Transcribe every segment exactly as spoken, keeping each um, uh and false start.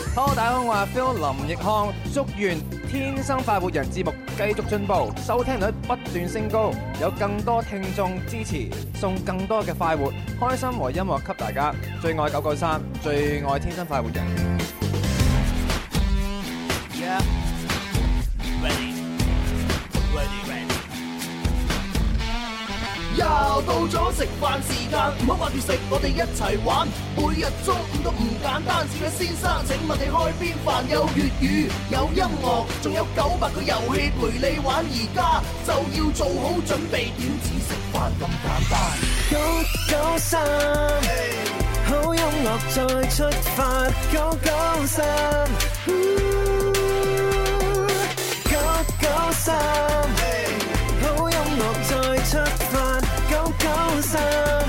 Hello， 大家好，我係 Phil 林奕康，祝願天生快活人節目繼續進步，收聽率不斷升高，有更多聽眾支持，送更多嘅快活、開心和音樂給大家。最愛九九三，最愛天生快活人。 Yeah. Ready. Ready. Ready. 又到咗食飯時間，唔好掛住食，我哋一齊玩。每日中午都唔簡單，小嘅先生，請問你開邊飯？有粵語，有音樂，仲有九百個遊戲陪你玩。而家就要做好準備，點止食飯咁簡單？ 九九三，好音樂再出發。九九三，九九三，好音樂再出發。九九三。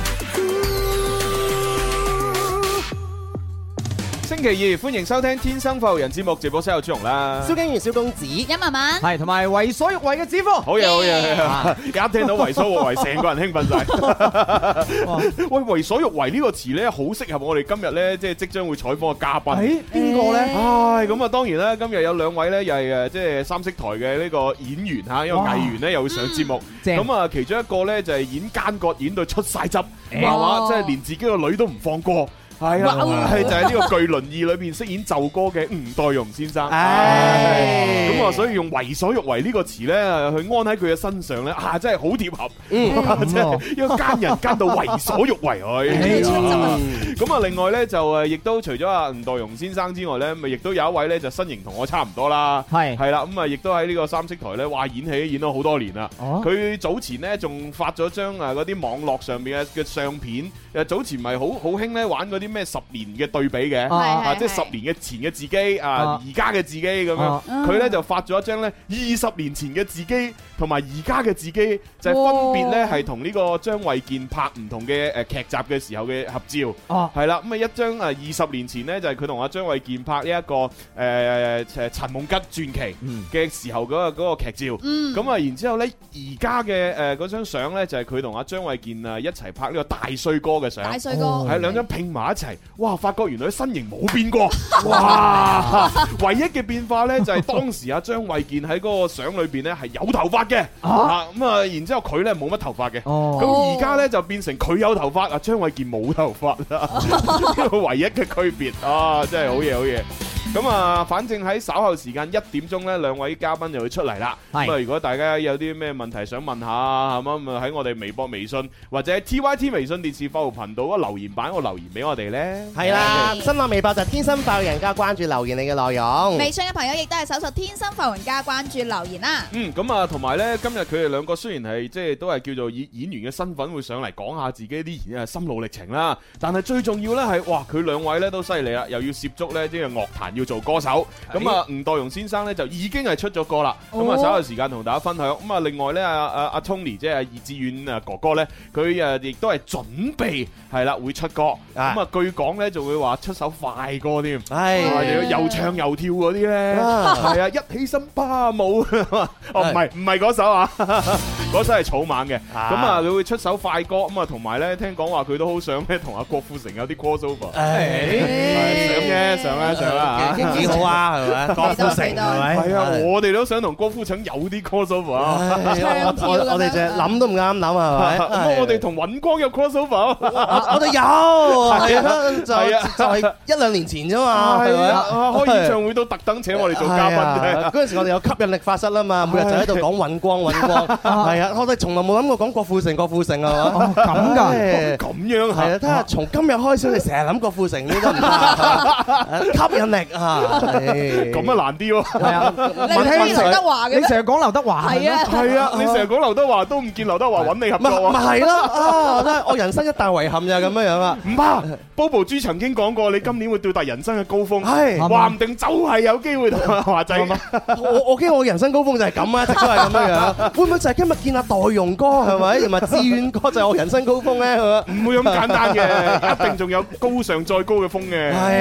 星期二歡迎收聽《天生快活人》節目，直播室有朱紅啦， 蕭敬元、小公子、 殷文文， 係同埋為所欲為嘅子夫， 好嘢好嘢，一聽到為所欲為，成個人興奮晒。喂，為所欲為呢個詞咧，好適合我哋今日咧，即係即將會採訪嘅嘉賓。 誒，邊個咧？ 唉，咁啊，當然啦，今日有兩位咧，又係誒，即係三色台嘅呢個演員嚇，因為藝員咧又會上節目。咁啊，其中一個咧就係演奸角，演到出晒汁，係嘛，即係連自己個女都唔放過。係啊，係就係呢個巨輪二裏邊飾演奏哥嘅吳岱融先生。咁啊，所以用為所欲為呢個詞咧，去安喺佢嘅身上咧，啊，真係好貼合。即係一個奸人奸到為所欲為佢。咁啊，另外咧就誒，亦都除咗阿吳岱融先生之外咧，咪亦都有一位咧就身形同我差唔多啦。係係啦，咁啊，亦都喺呢個三色台咧，哇，演戲演咗好多年啦。佢早前咧仲發咗張啊嗰啲網絡上邊嘅嘅相片。誒早前咪好好興咧玩嗰啲咩十年嘅對比嘅，啊即係十年嘅前嘅自己啊，而家嘅自己咁樣，佢咧就發咗一張咧二十年前嘅自己同埋而家嘅自己，就係分別咧係同呢個張衛健拍唔同嘅誒劇集嘅時候嘅合照，係啦，咁啊一張啊二十年前咧就係佢同阿張衛健拍呢一個誒誒陳夢吉傳奇嘅時候嗰個嗰個劇照，咁啊然之後咧而家嘅誒嗰張相咧就係佢同阿張衛健啊一齊拍呢個大帥哥嘅相， 大帥哥係兩張拼埋一齊，哇！發覺原來身形冇變過，哇！唯一嘅變化咧就係當時阿張衛健喺嗰個相裏邊咧係有頭髮嘅，啊咁啊，然之後佢咧冇乜頭髮嘅，咁而家咧就變成佢有頭髮，阿張衛健冇頭髮啦，呢個唯一嘅區別啊，真係好嘢好嘢。咁啊，反正喺稍後時間一點鐘咧，兩位嘉賓就會出嚟啦。咁啊，如果大家有啲咩問題想問下，係嘛咁啊，喺我哋微博、微信或者 T Y T 微信電視快活頻道嗰留言版，我留言俾我哋咧。 係啦，新浪微博就天生快活人家關注留言你嘅內容。 微信嘅朋友亦都係搜索天生快活人家關注留言啦。 嗯，咁啊，同埋咧，今日佢哋兩個雖然係即係都係叫做以演員嘅身份會上嚟講下自己啲誒心路歷程啦，但係最重要咧係，哇！佢兩位咧都犀利啦，又要涉足咧即係樂壇要做歌手。咁啊，吳岱融先生咧就已經係出咗歌啦。咁啊，稍後時間同大家分享。咁啊，另外咧，阿阿阿 Tony 即係阿葉志遠啊哥哥咧，佢誒亦都係準備係啦會出歌。咁啊，據講咧就會話出首快歌添，係又唱又跳嗰啲咧，係啊，一起身巴舞。哦，唔係唔係嗰首啊，嗰首係草蜢嘅。咁啊，佢會出首快歌。咁啊，同埋咧，聽講話佢都好想咧同阿郭富城有啲 crossover。想啫，想啦，想啦嚇。 幾好啊，係咪？郭富城係咪？ 係啊，我哋都想同郭富城有啲 crossover 啊！ 我我哋就諗都唔啱諗係咪？ 咁我哋同尹光有 crossover， 我哋有係啊，就就係一兩年前啫嘛，係咪啊？ 開演唱會都特登請我哋做嘉賓嘅。 嗰陣時我哋有吸引力法室啦嘛，每日就喺度講尹光尹光，係啊，我哋從來冇諗過講郭富城郭富城啊嘛。 咁㗎， 咁樣係啊！睇下從今日開始，你成日諗郭富城呢都唔得，吸引力啊！ 咁啊難啲喎， 係啊！你聽劉德華嘅， 你成日講劉德華係啊， 係啊！你成日講劉德華都唔見劉德華揾你合作啊！ 咪係咯啊！真係我人生一大遺憾就係咁樣樣啊！ 唔怕 ，Bobo 豬曾經講過，你今年會到達人生嘅高峰，係話唔定就係有機會同阿華仔。 我我驚我人生高峰就係咁啊，一直都係咁樣樣。會唔會就係今日見阿岱融哥係咪？同埋志遠哥就係我人生高峰咧？ 唔會咁簡單嘅，一定仲有高上再高嘅峰嘅。 係啊，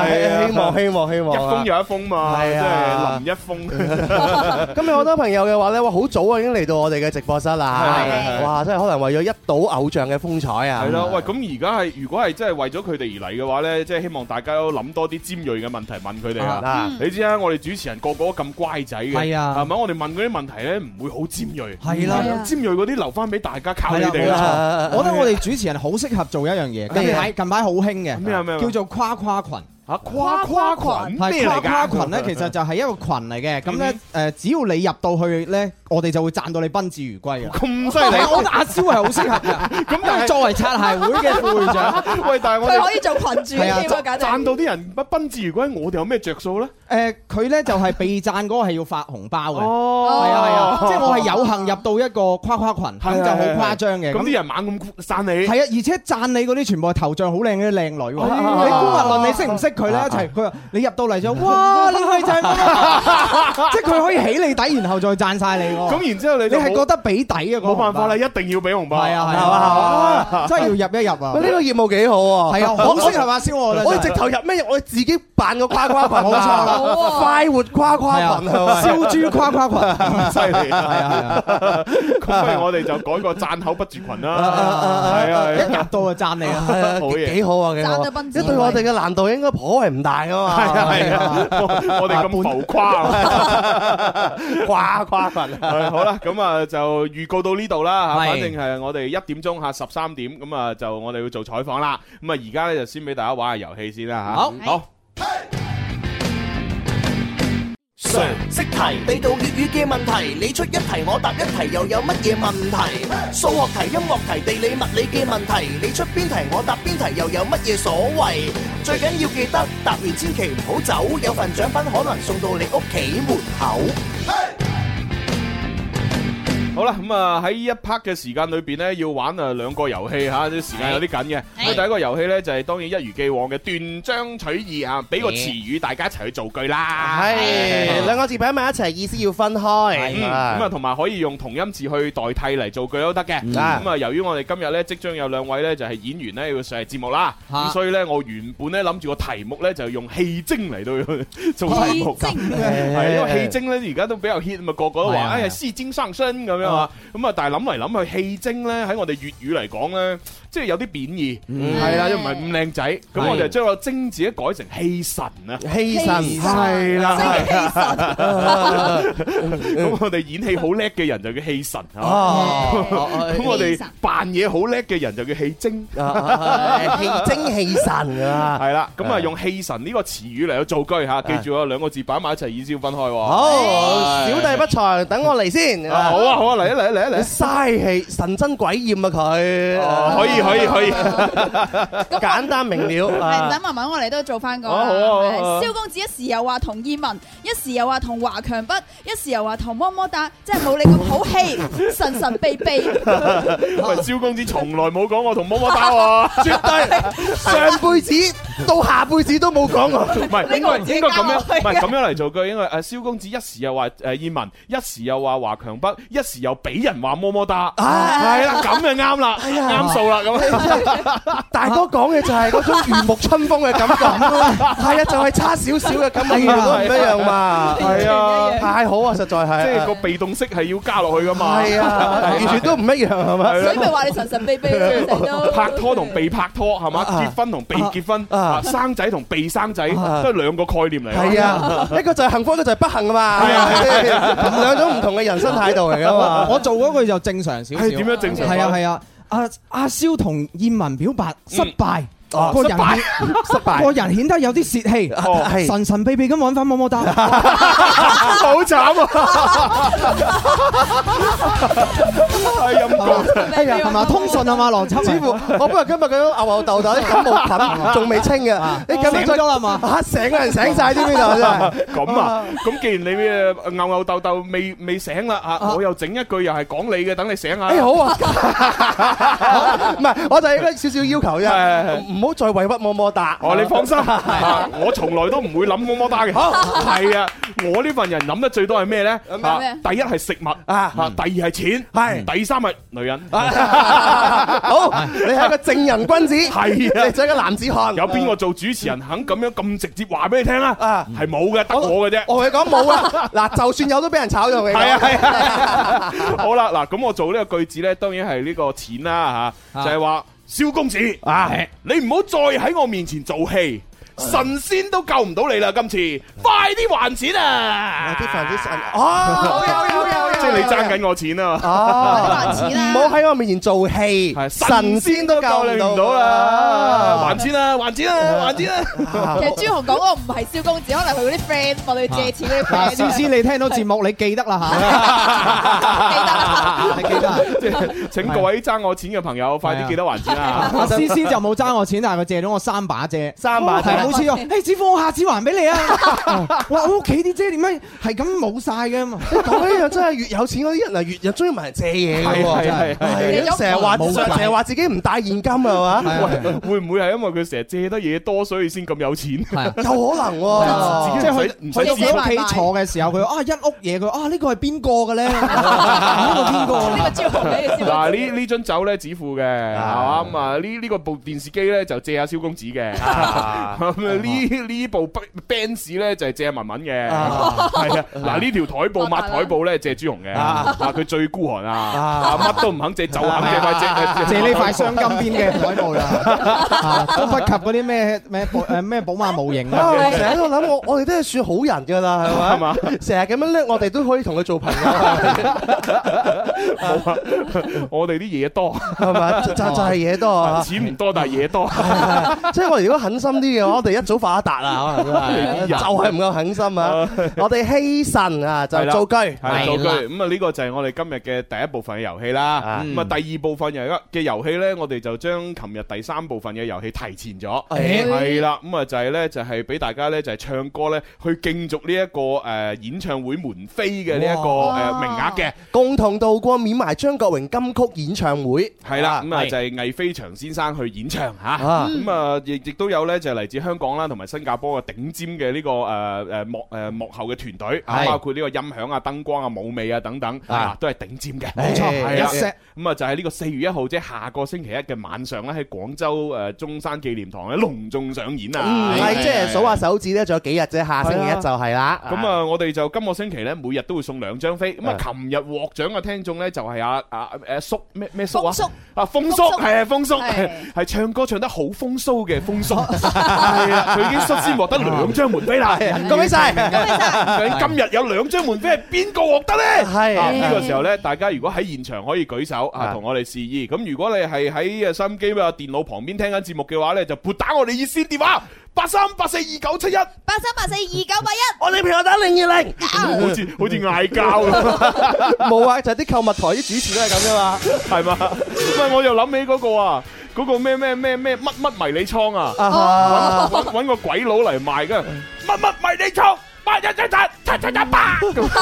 係希望希望希望一封又一封嘛，即係啊係臨一封。 咁有好多朋友嘅話咧，哇好早啊已經嚟到我哋嘅直播室啦， 係哇真係可能為咗一睹偶像嘅風采啊！ 係咯，喂，咁而家係如果係真係為咗佢哋而嚟嘅話咧，即係希望大家都諗多啲尖鋭嘅問題問佢哋啊！你知啊，我哋主持人個個都咁乖仔嘅， 係啊， 係咪？我哋問嗰啲問題咧唔會好尖鋭， 係啦， 尖鋭嗰啲留翻俾大家靠你哋。 我覺得我哋主持人好適合做一樣嘢，近排近排好興嘅， 咩啊咩啊， 叫做誇誇群。 嚇誇誇群係誇誇群咧，其實就係一個群嚟嘅。咁咧誒，只要你入到去咧，我哋就會讚到你賓至如歸嘅。 咁犀利！ 我覺得阿蕭係好適合嘅。咁但係作為擦鞋會嘅副會長， 喂，但係我哋佢可以做群主添啊，簡直讚到啲人不賓至如歸，我哋有咩着數咧？ 誒，佢咧就係被讚嗰個係要發紅包嘅。 哦， 係啊係啊，即係我係有幸入到一個誇誇群，咁就好誇張嘅。 咁啲人猛咁讚你。 係啊，而且讚你嗰啲全部係頭像好靚嘅靚女喎。你估無論你識唔識佢咧，一齊佢話你入到嚟就哇，你咪就係咁，即係佢可以起你底，然後再讚晒你喎。 咁然之後你你係覺得俾底嘅， 冇辦法啦，一定要俾紅包。 係啊係啊，真係要入一入啊！ 喂，呢個業務幾好喎。 係啊，好適合阿蕭我覺得。 我哋直頭入咩入？我哋自己辦個誇誇群， 冇錯啦， 快活誇誇群係咪？ 燒豬誇誇群， 咁犀利。 係啊係啊。 咁不如我哋就改個讚口不絕群啦。係啊， 一入到就讚你啊， 好嘢，幾好啊，幾好。即係對我哋嘅難度應該頗為唔大噶嘛。 係啊係啊，我哋咁浮誇， 誇誇群。 好啦，咁啊就預告到呢度啦嚇，反正係我哋一點鐘嚇十三點，咁啊就我哋要做採訪啦。咁啊而家咧就先俾大家玩下遊戲先啦嚇。 好， 好。 常識題，地道粵語嘅問題，你出一題我答一題，又有乜嘢問題？數學題、音樂題、地理物理嘅問題，你出邊題我答邊題，又有乜嘢所謂？最緊要記得答完千祈唔好走，有份獎品可能送到你屋企門口。 好啦，咁啊喺呢一 part 嘅時間裏邊咧，要玩啊兩個遊戲嚇，啲時間有啲緊嘅。咁第一個遊戲咧就係當然一如既往嘅斷章取義啊，俾個詞語大家一齊去造句啦。 係兩個字擺埋一齊，意思要分開。 咁啊，同埋可以用同音字去代替嚟造句都得嘅。咁啊，由於我哋今日咧即將有兩位咧就係演員咧要上嚟節目啦，咁所以咧我原本咧諗住個題目咧就用戲精嚟到做題目。係因為戲精咧而家都比較 hit 啊嘛，個個都話哎呀戲精上身咁樣。咁啊，但係諗嚟諗去，戲精咧喺我哋粵語嚟講咧，即係有啲貶義，係啦，又唔係咁靚仔，咁我就將個精字咧改成戲神啊， 戲神係啦，咁我哋演戲好叻嘅人就叫戲神啊，咁我哋扮嘢好叻嘅人就叫戲精， 戲精戲神啊， 係啦，咁啊用戲神呢個詞語嚟去造句吓，記住啊，兩個字擺埋一齊，意思要分開。 好，小弟不才，等我嚟先。 好啊，好啊。嚟啊嚟啊嚟啊嚟！ 嘥氣，神憎鬼厭啊佢！ 可以可以可以， 簡單明了。 係等慢慢我哋都做翻個。 好啊好啊！ 蕭公子一時又話同燕文，一時又話同華強北，一時又話同麼麼噠，真係冇你咁好氣，神神秘秘。 喂，蕭公子從來冇講過同麼麼噠喎， 絕對上輩子到下輩子都冇講過。 唔係應該應該咁樣，唔係咁樣嚟做句，因為誒蕭公子一時又話誒燕文，一時又話華強北，一時又俾人話麼麼噠，係啦，咁就啱啦，啱數啦咁。 大哥講嘅就係嗰種如沐春風嘅感覺，係啊，就係差少少嘅感覺，都唔一樣嘛。係啊，太好啊，實在係。 即係個被動式係要加落去噶嘛。係啊，完全都唔一樣係咪？ 所以咪話你神神秘秘咯。 拍拖同被拍拖係嘛？結婚同被結婚，生仔同被生仔都係兩個概念嚟。 係啊，一個就係幸福，一個就係不幸啊嘛。係啊，兩種唔同嘅人生態度嚟噶嘛。 我做嗰句就正常少少。 係點樣正常？ 係啊係啊，阿阿蕭同燕文表白失敗。 哦， 個人失敗， 個人顯得有啲泄氣，神神秘秘咁揾翻麼麼噠， 好慘啊！係陰公， 係啊，係嘛？通訊啊嘛，羅輯， 似乎我不過今日嗰種牛牛豆豆啲感冒菌仲未清嘅，你咁樣醒咗啦嘛？ 嚇，成個人醒晒添呢度真係。 咁啊，咁既然你誒牛牛豆豆未未醒啦啊，我又整一句又係講你嘅，等你醒下。 誒好啊，唔係，我就係應該少少要求啫，唔好再委屈麼麼噠。 哦，你放心，我從來都唔會諗麼麼噠嘅。係啊，我呢份人諗得最多係咩咧？第一係食物啊，第二係錢，係第三係女人。 好，你係一個正人君子，係啊，你做一個男子漢。 有邊個做主持人肯咁樣咁直接話俾你聽啊？啊，係冇嘅，得我嘅啫。 我同你講冇啊，嗱，就算有都俾人炒咗佢。 係啊係啊。好啦，嗱，咁我做呢個句子咧，當然係呢個錢啦吓，就係話蕭公子啊，你唔好再喺我面前做戲。神仙都救唔到你啦！今次快啲還錢啊！ 啲飯啲神哦，有有有有， 即係你爭緊我錢啊！ 哦， 還錢啦！ 唔好喺我面前做戲，神仙都救你唔到啦！ 還錢啦！還錢啦！還錢啦！ 其實朱紅講嗰個唔係蕭公子，可能佢嗰啲 friend 問佢借錢嗰啲 friend。 思思，你聽到節目你記得啦嚇，記得啦，你記得。 即係請各位爭我錢嘅朋友，快啲記得還錢啦！ 思思就冇爭我錢，但係佢借咗我三把遮， 三把遮。 好似喎，誒子富，我下次還俾你啊！哇，我屋企啲遮點解係咁冇晒嘅嘛？ 講呢樣真係越有錢嗰啲人啊，越又中意問人借嘢嘅喎，真係係成日話成日話自己唔帶現金係嘛？ 會唔會係因為佢成日借得嘢多，所以先咁有錢？ 有可能喎， 即係佢唔使自己屋企坐嘅時候，佢啊一屋嘢，佢啊呢個係邊個嘅咧？呢個邊個？呢個朱紅俾你先。嗱呢呢樽酒咧子富嘅係嘛咁啊？呢呢個部電視機咧就借阿蕭公子嘅。呢呢部 Benz 咧就係借文文嘅，係啊，嗱呢條台布抹台布咧借朱紅嘅，啊佢最孤寒啊，乜都唔肯借，就肯借塊借借呢塊雙金邊嘅台布啦，都不及嗰啲咩咩誒咩寶馬模型啊！ 成日喺度諗，我我哋都係算好人㗎啦，係嘛？成日咁樣叻，我哋都可以同佢做朋友。 我哋啲嘢多係嘛？就就係嘢多啊！ 錢唔多，但係嘢多。 即係我哋如果狠心啲嘅話，我哋一早發達啦，可能都係，就係唔夠狠心啊！我哋希神啊，就造句， 係造句。咁啊，呢個就係我哋今日嘅第一部分嘅遊戲啦。咁啊，第二部分嘅嘅遊戲咧，我哋就將琴日第三部分嘅遊戲提前咗。係啦，咁啊就係咧，就係俾大家咧，就係唱歌咧，去競逐呢一個誒演唱會門飛嘅呢一個誒名額嘅， 共同度過緬懷張國榮金曲演唱會。 係啦，咁啊就係魏飛翔先生去演唱嚇。咁啊，亦亦都有咧，就係嚟自香港啦，同埋新加坡嘅頂尖嘅呢個誒誒幕誒幕後嘅團隊，包括呢個音響啊、燈光啊、舞美啊等等，啊都係頂尖嘅。 冇錯，係啊。 咁啊就係呢個四月一號，即係下個星期一嘅晚上咧，喺廣州誒中山紀念堂咧隆重上演啊！ 係即係數下手指咧，仲有幾日啫，下星期一就係啦。 咁啊，我哋就今個星期咧，每日都會送兩張飛。咁啊，琴日獲獎嘅聽眾咧，就係阿阿誒叔咩咩叔啊？啊，風叔係啊，風叔係唱歌唱得好風騷嘅風叔。係啊，佢已經率先獲得兩張門飛啦！ 恭喜晒，恭喜晒！ 究竟今日有兩張門飛係邊個獲得咧？ 係呢個時候咧，大家如果喺現場可以舉手啊，同我哋示意。咁如果你係喺收音機啊電腦旁邊聽緊節目嘅話咧，就撥打我哋熱線電話八三八四二九七一， 八三八四二九八一。 我哋朋友打零二零， 好似好似嗌交咁。 冇啊，就係啲購物台啲主持都係咁噶嘛， 係嘛？咁啊，我又諗起嗰個啊。嗰個咩咩咩咩乜乜迷你倉啊，揾揾揾個鬼佬嚟賣嘅乜乜迷你倉，八一一七七七一八。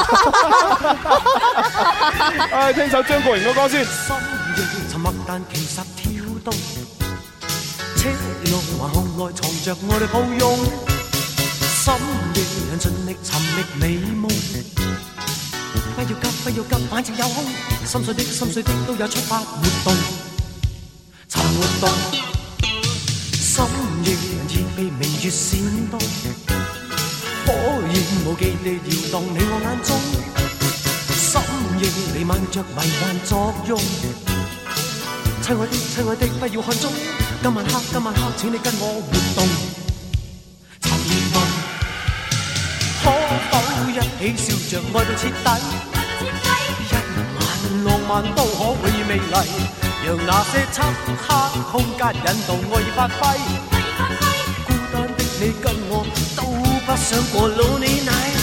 唉，聽首張國榮嘅歌先。 深夜沉默，但其實跳動，車路橫巷內藏着我哋抱擁。深夜人盡力尋覓美夢，不要急不要急，反正有空，心碎的心碎的都有出發活動。尋活動，深夜熱被明月閃動，火焰無忌地搖動你我眼中，深夜彌漫着迷幻作用。親愛的親愛的不要看鐘，今晚黑今晚黑請你跟我活動。尋活動，可否一起笑着愛到徹底，一晚浪漫都可永遠美麗。讓那些漆黑空間引導愛意發揮，孤單的你跟我都不想過 Lonely Night，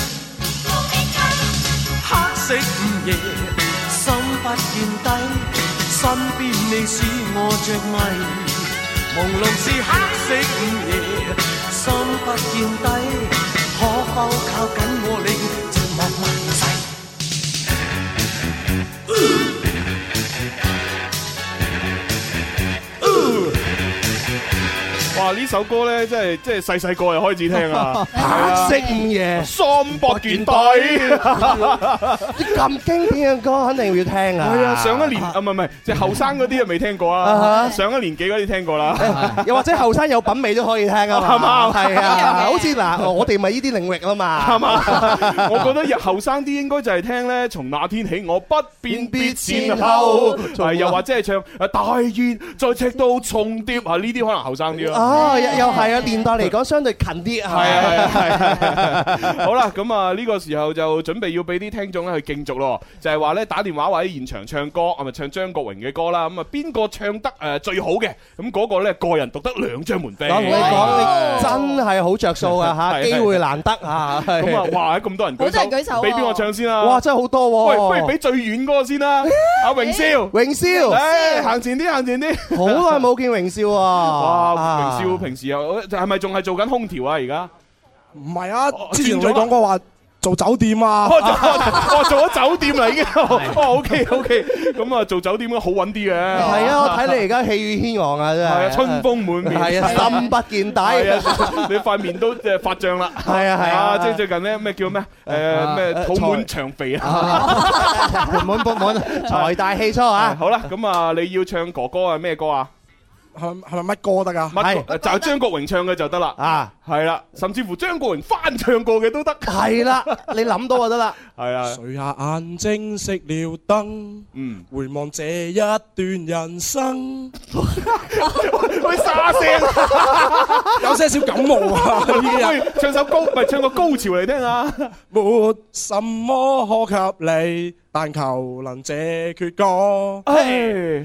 黑色午夜心不見底，身邊你使我着迷，朦朧是黑色午夜心不見底，可否靠緊我你寂寞迷逝。 哇！呢首歌咧，真係即係細細個就開始聽啊， 黑色午夜， 三百件底， 啲咁經典嘅歌肯定要聽啊！ 係啊，上一年啊，唔係唔係，即係後生嗰啲啊未聽過啊，上一年紀嗰啲聽過啦， 又或者後生有品味都可以聽啊，係嘛？係啊，好似嗱，我哋咪呢啲領域啊嘛， 係嘛？我覺得後生啲應該就係聽咧，從那天起我不辨別前後，係又或者係唱誒大雁再赤到重疊啊，呢啲可能後生啲咯。 哦，又又係啊，年代嚟講相對近啲啊。係啊係啊係啊。 好啦，咁啊呢個時候就準備要俾啲聽眾咧去競逐咯，就係話咧打電話或者現場唱歌，係咪唱張國榮嘅歌啦？咁啊邊個唱得誒最好嘅？咁嗰個咧個人獨得兩張門飛。我同你講，你真係好着數啊嚇，機會難得啊。咁啊哇！咁多人舉手， 舉手， 俾邊個唱先啊？ 哇！真係好多喎。 喂，不如俾最遠嗰個先啦。阿榮少， 榮少， 誒行前啲，行前啲。 好耐冇見榮少啊！ 哇！榮少平時又係咪仲係做緊空調啊？而家唔係啊，之前你講過話做酒店啊， 哦做咗酒店啦已經，哦 OK OK，咁啊做酒店好穩啲嘅。 係啊，我睇你而家氣宇軒昂啊，真係。係啊， 春風滿面。係啊，心不見底。係啊，你塊面都誒發脹啦。係啊係啊，即係最近咧咩叫咩誒咩肚滿腸肥啊， 盆滿缽滿，財大氣粗啊！ 好啦，咁啊你要唱哥哥係咩歌啊？ 係係咪乜歌得噶？ 乜就係張國榮唱嘅就得啦。啊，係啦，甚至乎張國榮翻唱過嘅都得。係啦，你諗到就得啦。係啊。 垂下眼睛熄了燈，嗯，回望這一段人生。 喂，沙聲， 有些少感冒啊！ 不唱首高，唔係唱個高潮嚟聽下。 沒什麼可給你，但求能這闕歌。唉。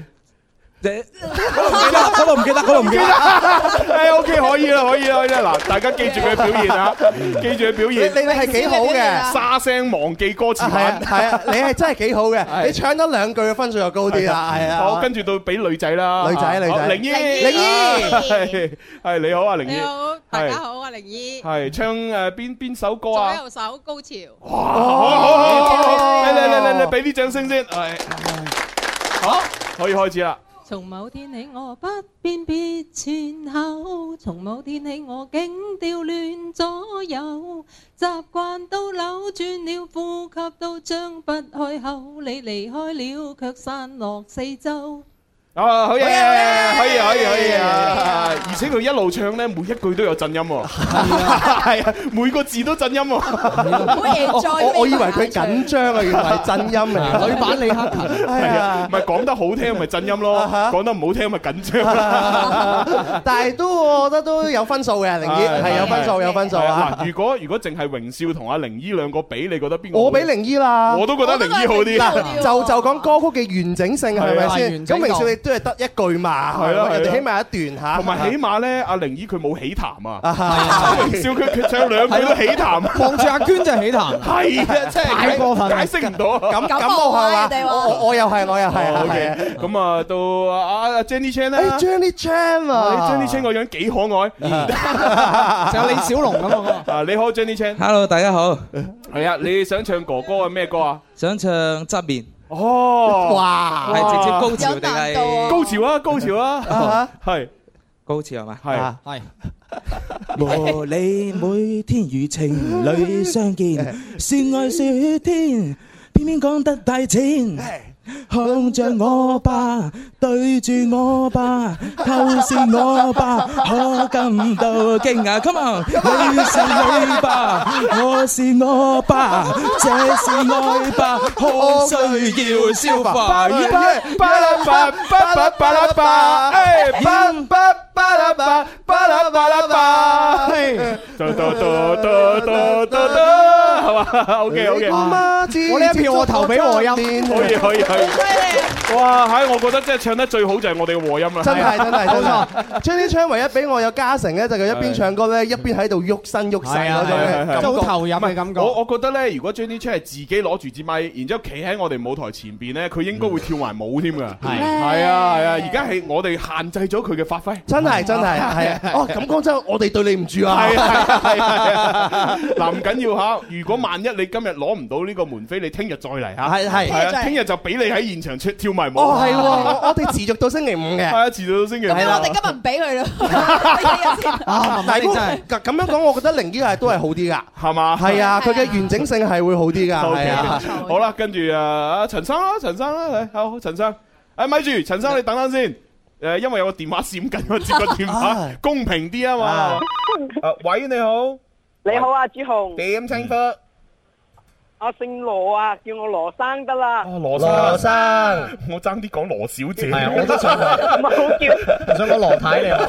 嗰度唔記得，嗰度唔記得，嗰度唔記得。 誒 OK 可以啦，可以啦，可以啦。嗱，大家記住佢表現啊，記住佢表現。 你你係幾好嘅， 沙聲忘記歌詞。 係啊，係啊，你係真係幾好嘅。你唱多兩句嘅分數就高啲啦。係啊。 好，跟住到俾女仔啦。 女仔，女仔。 玲姨， 玲姨， 係係你好啊，玲姨。 你好，大家好啊，玲姨。 係唱誒邊邊首歌啊？ 左右手高潮。 哇！好好好，嚟嚟嚟嚟嚟，俾啲掌聲先。係。好，可以開始啦。 從某天起我不辨別前後，從某天起我竟調亂左右，習慣都扭轉了，呼吸都張不開口，你離開了卻散落四周。 啊，可以，可以，可以，可以啊！而且佢一路唱咧，每一句都有震音喎，係啊，每個字都震音喎。 我我以為佢緊張啊，原來係震音嚟。女版李克勤， 係啊，唔係講得好聽咪震音咯，講得唔好聽咪緊張啦。 但係都我覺得都有分數嘅，玲姨係有分數，有分數啊！ 嗱，如果如果淨係榮少同阿玲姨兩個比，你覺得邊個？ 我比玲姨啦， 我都覺得玲姨好啲。 嗱，就就講歌曲嘅完整性係咪先？咁榮少你都係得一句嘛，係咯，人哋起碼一段嚇， 同埋起碼咧，阿玲姨佢冇起痰啊，榮少佢佢唱兩句都起痰， 望住阿娟就起痰， 係啊，真係太過分， 解釋唔到， 咁咁我係嘛？我我又係我又係 ，OK，咁啊到阿 Jenny Chan 咧 ，Jenny Chan 啊 ，Jenny Chan 個樣幾可愛， 就李小龍咁啊， 啊你好 Jenny Chan，Hello 大家好， 係啊，你想唱哥哥係咩歌啊？ 想唱側面。 哦， 哇，係直接高潮定係高潮啊？高潮啊？係高潮係嘛？ 係係。 和你每天如情侶相見，說愛說天，偏偏講得太淺。看着我吧，對住我吧，透視我吧，可感到驚訝。Come on，你是你吧，我是我吧，這是愛吧，可需要消化。 巴拉巴巴巴巴拉巴，哎，巴巴巴拉巴巴拉巴拉巴，嘟嘟嘟嘟嘟嘟嘟，係嘛 ？OK OK， 我呢一票我投俾和音， 可以可以可以。哇！喺我覺得真係唱得最好就係我哋嘅和音啦， 真係真係真係。Jenny Chan唯一俾我有加成咧，就係佢一邊唱歌咧，一邊喺度喐身喐勢嗰種， 就好投入嘅感覺。 我我覺得咧，如果 Jenny Chan 係自己攞住支咪，然之後企喺我哋舞台前邊咧，佢應該會跳埋舞添㗎。係係啊係啊！而家係我哋限制咗佢嘅發揮。 真係真係係啊！哦咁講真，我哋對你唔住啊！ 係係係係。嗱唔緊要嚇，如果萬一你今日攞唔到呢個門飛，你聽日再嚟嚇。 係係係啊，聽日就俾你喺現場出跳埋舞。 哦係喎，我我哋持續到星期五嘅。 係啊，持續到星期五。 咁我哋今日唔俾佢咯。 啊， 但係如果咁樣講，我覺得零依係都係好啲㗎， 係嘛？ 係啊，佢嘅完整性係會好啲㗎。係啊， 好啦，跟住啊，阿陳生啦，陳生啦，嚟好，陳生，誒咪住，陳生你等等先，誒，因為有個電話閃緊，我接個電話，公平啲啊嘛。誒，喂，你好， 你好啊，朱紅。 點稱呼？ 我姓羅啊，叫我羅生得啦。 羅羅生，我爭啲講羅小姐。 係啊，我都想講， 唔好叫， 我想講羅太你。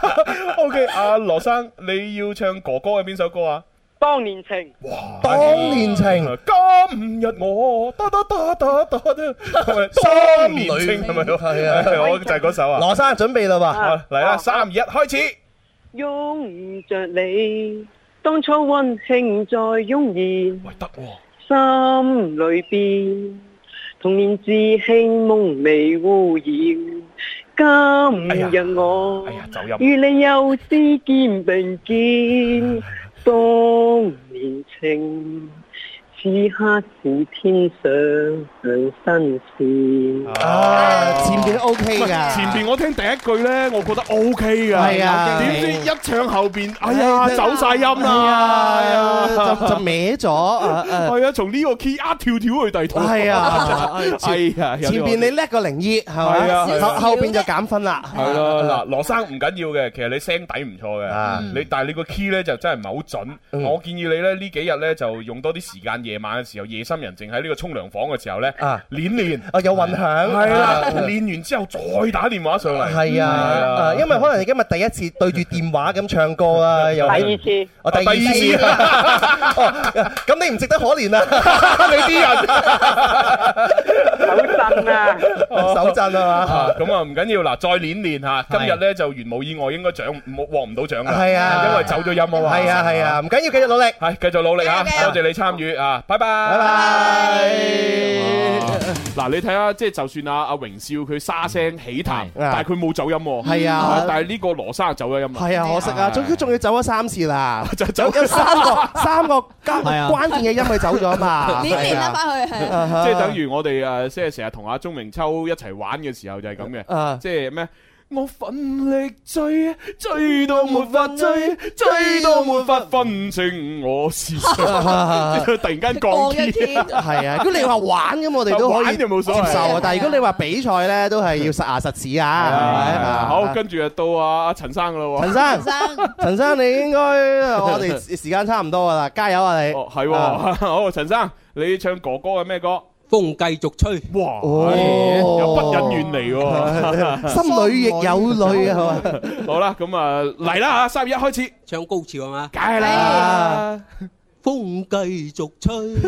O K，阿羅生，你要唱哥哥嘅邊首歌啊？ 當年情。 哇！ 當年情， 今日我得得得得得得，當年情係咪？係啊，我就係嗰首啊。 羅生準備啦喎， 嚟啦，三二一，開始。 擁着你，當初溫馨再湧現。 喂，得喎。 心裏邊童年稚興夢未污染，今日我與你又試肩並肩，當年情此刻是天上新鮮。 啊，前邊都 OK 㗎， 前邊我聽第一句咧，我覺得 OK 㗎， 係啊， 點知一唱後邊，哎呀，走晒音啦， 係啊，就就歪咗， 係啊，從呢個 key 一跳跳去第二套， 係啊， 係啊， 前邊你叻過零二係咪？後後邊就減分啦， 係咯，嗱，羅生唔緊要嘅，其實你聲底唔錯嘅，你但係你個 key 咧就真係唔係好準，我建議你咧呢幾日咧就用多啲時間，夜晚嘅時候，夜深人靜喺呢個沖涼房嘅時候咧，練練， 啊有混響， 係啦，練完之後再打電話上嚟， 係啊，因為可能你今日第一次對住電話咁唱歌啦，又第二次， 我第二次，咁你唔值得可憐啊，你啲人手震啊， 手震啊嘛， 咁啊唔緊要，嗱再練練嚇，今日咧就如無意外應該獎冇獲唔到獎㗎， 係啊， 因為走咗音啊嘛， 係啊係啊，唔緊要，繼續努力， 係繼續努力嚇，多謝你參與啊，拜拜，拜拜。嗱你睇下，即係就算阿阿榮少佢沙聲起彈，但係佢冇走音喎， 係啊， 但係呢個羅生走咗音啊， 係啊，可惜啊，仲佢仲要走咗三次啦， 就走有三個三個關關鍵嘅音佢走咗嘛， 練練啦翻去係， 即係等於我哋誒即係成日同阿鐘明秋一齊玩嘅時候就係咁嘅，即係咩？我奮力追，追到沒法追，追到沒法分清我是誰。突然間降 key， 係啊！如果你話玩咁，我哋都可以接受啊。但係如果你話比賽咧，都係要實牙實齒啊。係咪？ 好，跟住就到阿阿陳生噶啦。 陳生，陳生，你應該我哋時間差唔多噶啦，加油啊你！ 哦，係，好，陳生，你唱哥哥嘅咩歌？ 風繼續吹， 哇，有不忍遠離喎， 心裏亦有淚啊，係嘛？ 好啦，咁啊嚟啦吓，三二一開始， 唱高潮係嘛？ 梗係啦， 風繼續吹，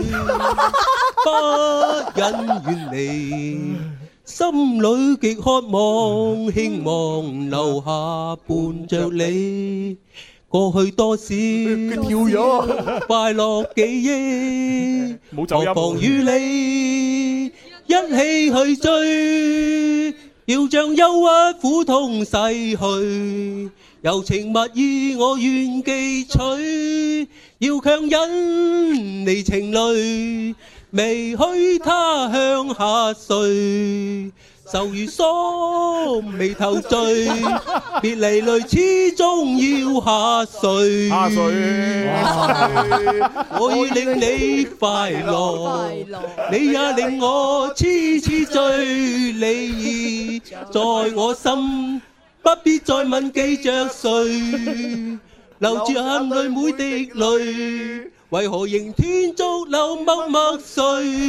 不忍遠離，心裏極渴望，希望留下伴着你。過去多少跳咗快樂記憶， 冇走音， 何妨與你一起去追，要將憂鬱苦痛逝去，柔情蜜意我願記取，要強忍離情淚，未許他鄉下睡。愁如鎖，眉頭聚，別離淚始終要下垂。 下垂， 我要令你快樂，你也令我痴痴醉。你已在我心，不必再問記着誰，流住眼淚每滴淚。為何仍天足流默默睡？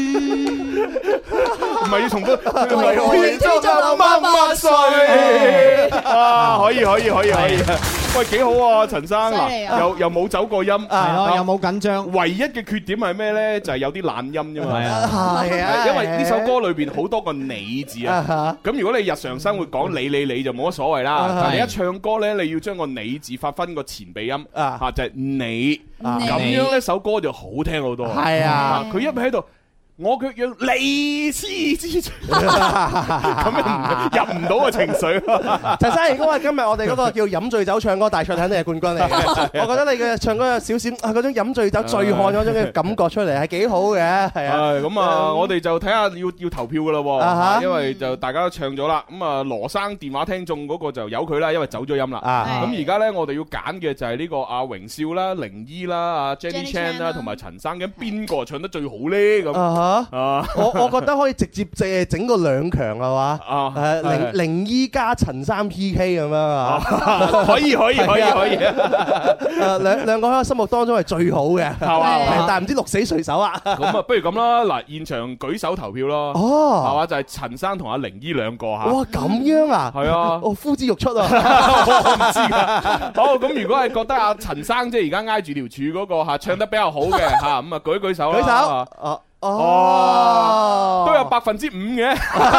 唔係要重複，為何仍天足流默默睡？啊，可以可以可以可以，喂，幾好啊，陳生嗱，又又冇走過音， 係咯，又冇緊張。 唯一嘅缺點係咩咧？就係有啲懶音啫嘛。 係啊， 係啊， 因為呢首歌裏邊好多個你字啊。咁如果你日常生活講你你你就冇乜所謂啦。但係你一唱歌咧，你要將個你字發分個前鼻音啊，就係你咁樣咧。首歌就好聽好多， 係啊！ 佢一喺度， 我卻要離詩之情，咁樣入唔到個情緒。 陳生，如果話今日我哋嗰個叫飲醉酒唱歌大賽，肯定係冠軍嚟嘅。我覺得你嘅唱歌有少少啊嗰種飲醉酒醉漢嗰種嘅感覺出嚟，係幾好嘅，係啊。 咁啊，我哋就睇下要要投票噶啦，因為就大家都唱咗啦。咁啊，羅生電話聽眾嗰個就由佢啦，因為走咗音啦。咁而家咧，我哋要揀嘅就係呢個阿榮少啦、靈姨啦、阿 Jenny Chan 啦，同埋陳生。咁邊個唱得最好咧？咁啊，我我覺得可以直接借整個兩強係嘛？啊，誒靈靈姨加陳生 P K 咁樣啊， 可以可以可以可以。 誒兩兩個喺我心目當中係最好嘅，係嘛？但係唔知鹿死誰手啊？ 咁啊，不如咁啦，嗱，現場舉手投票咯。哦，係嘛？就係陳生同阿靈姨兩個嚇。 哇，咁樣啊？ 係啊， 我呼之欲出啊！ 我唔知㗎。好，咁如果係覺得阿陳生即係而家挨住條柱嗰個嚇唱得比較好嘅嚇，咁啊舉舉手啦。舉手。哦。哦，都有百分之五嘅。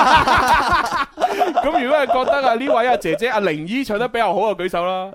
咁如果係覺得啊呢位阿姐姐阿靈姨唱得比較好啊，舉手啦。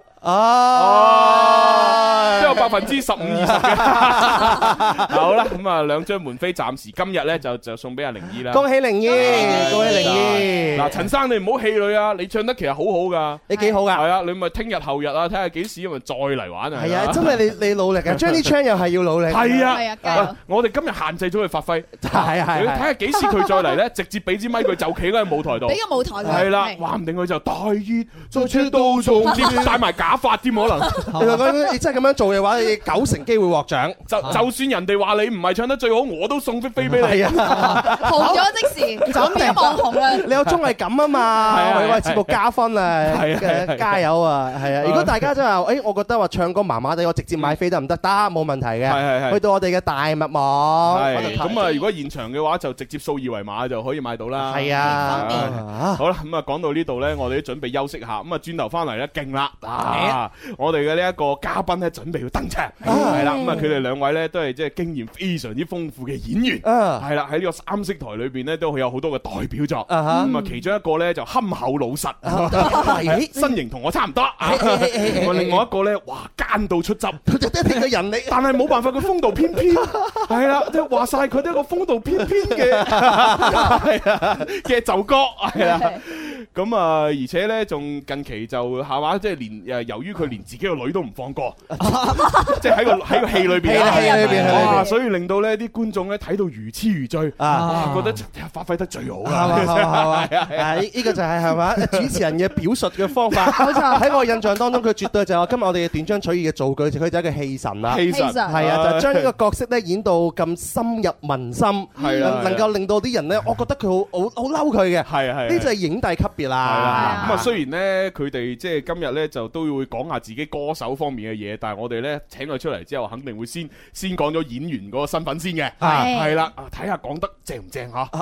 哦，都有百分之十五二十嘅。好啦，咁啊兩張門飛暫時今日咧就就送俾阿靈姨啦。 恭喜靈姨，恭喜靈姨。 嗱，陳生你唔好氣餒啊，你唱得其實好好噶， 你幾好噶。 係啊，你咪聽日後日啊，睇下幾時因為再嚟玩啊。 係啊，真係你你努力啊 ，Jenny Chan 又係要努力。 係啊， 係啊，加油。 我哋今日限制咗佢發揮。 係啊係。 你睇下幾時佢再嚟咧，直接俾支咪佢就企喺舞台度。 俾個舞台佢。 係啦，話唔定佢就大熱再車到仲帶埋假髮添可能。 你真係咁樣做嘅話，你九成機會獲獎。 就就算人哋話你唔係唱得最好，我都送飛飛俾你。 係啊， 紅咗即時就變網紅啦。 你有綜藝感啊嘛，為我哋節目加分啊！加油啊！係啊，如果大家真係，誒，我覺得話唱歌麻麻地，我直接買飛得唔得？得，冇問題嘅。係係係。去到我哋嘅大麥網。 係。咁啊，如果現場嘅話，就直接掃二維碼就可以買到啦。 係啊。 好啦，咁啊講到呢度咧，我哋都準備休息下。咁啊轉頭翻嚟咧，勁啦！啊，我哋嘅呢一個嘉賓咧，準備要登場，係啦，咁啊，佢哋兩位咧都係即係經驗非常之豐富嘅演員，係啦，喺呢個三色台裏邊咧都有好多嘅代表作，咁啊，其中一個咧就憨厚老實，身形同我差唔多，另外一個咧，哇，奸到出汁， 佢就一定個人嚟， 但係冇辦法，佢風度翩翩，係啦，即係話晒佢都係一個風度翩翩嘅，係啊嘅就哥，係啦。咁啊，而且咧，仲近期就係嘛，即係連誒，由於佢連自己個女都唔放過，即係喺個喺個戲裏邊，戲裏邊，哇！所以令到咧啲觀眾咧睇到如痴如醉，啊，覺得發揮得最好啦，係嘛，係啊， 係呢個就係係嘛主持人嘅表述嘅方法。喺我印象當中，佢絕對就係我今日我哋嘅斷章取義嘅造句，佢就係一個戲神啦， 戲神係啊，就將呢個角色咧演到咁深入民心，係啊，能夠令到啲人咧，我覺得佢好好好嬲佢嘅，係啊係，呢就係影帝級別。係啦，咁啊雖然咧佢哋即係今日咧就都會講下自己歌手方面嘅嘢，但係我哋咧請佢出嚟之後，肯定會先先講咗演員嗰個身份先嘅，係係啦，睇下講得正唔正吓？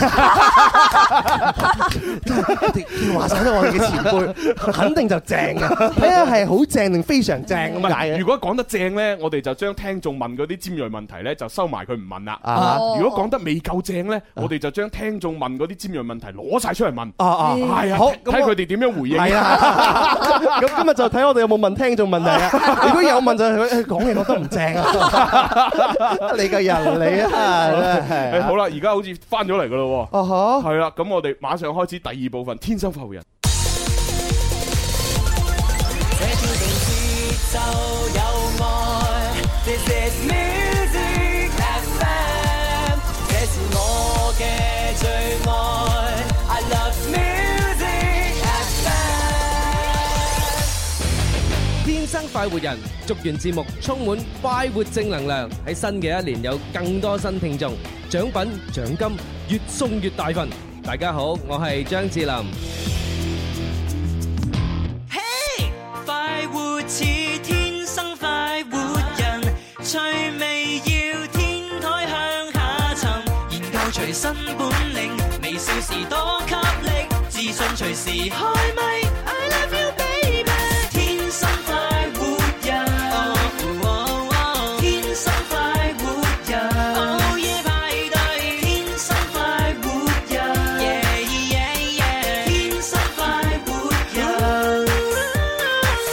話晒都我哋嘅前輩，肯定就正嘅，睇下係好正定非常正咁解嘅。如果講得正咧，我哋就將聽眾問嗰啲尖銳問題咧就收埋佢唔問啦。如果講得未夠正咧，我哋就將聽眾問嗰啲尖銳問題攞晒出嚟問。係啊，好睇佢哋點樣回應。係啊，咁今日就睇我哋有冇問聽眾問題啊。如果有問就係講嘢覺得唔正啊，你個人嚟啊。誒好啦，而家好似翻咗嚟噶咯。哦呵，係啦，咁我哋馬上開始第二部分《天生快活人》。 天生快活人，祝願節目充滿快活正能量，喺新嘅一年有更多新聽眾，獎品獎金越送越大份。大家好，我係張智霖。 嘿，快活似天生快活人，趣味要天台向下沉，研究隨身本領，微笑時多給力，自信隨時開咪。I love you baby， 天生快活人，天生快活人，午夜派對，天生快活人，天生快活人。好啦，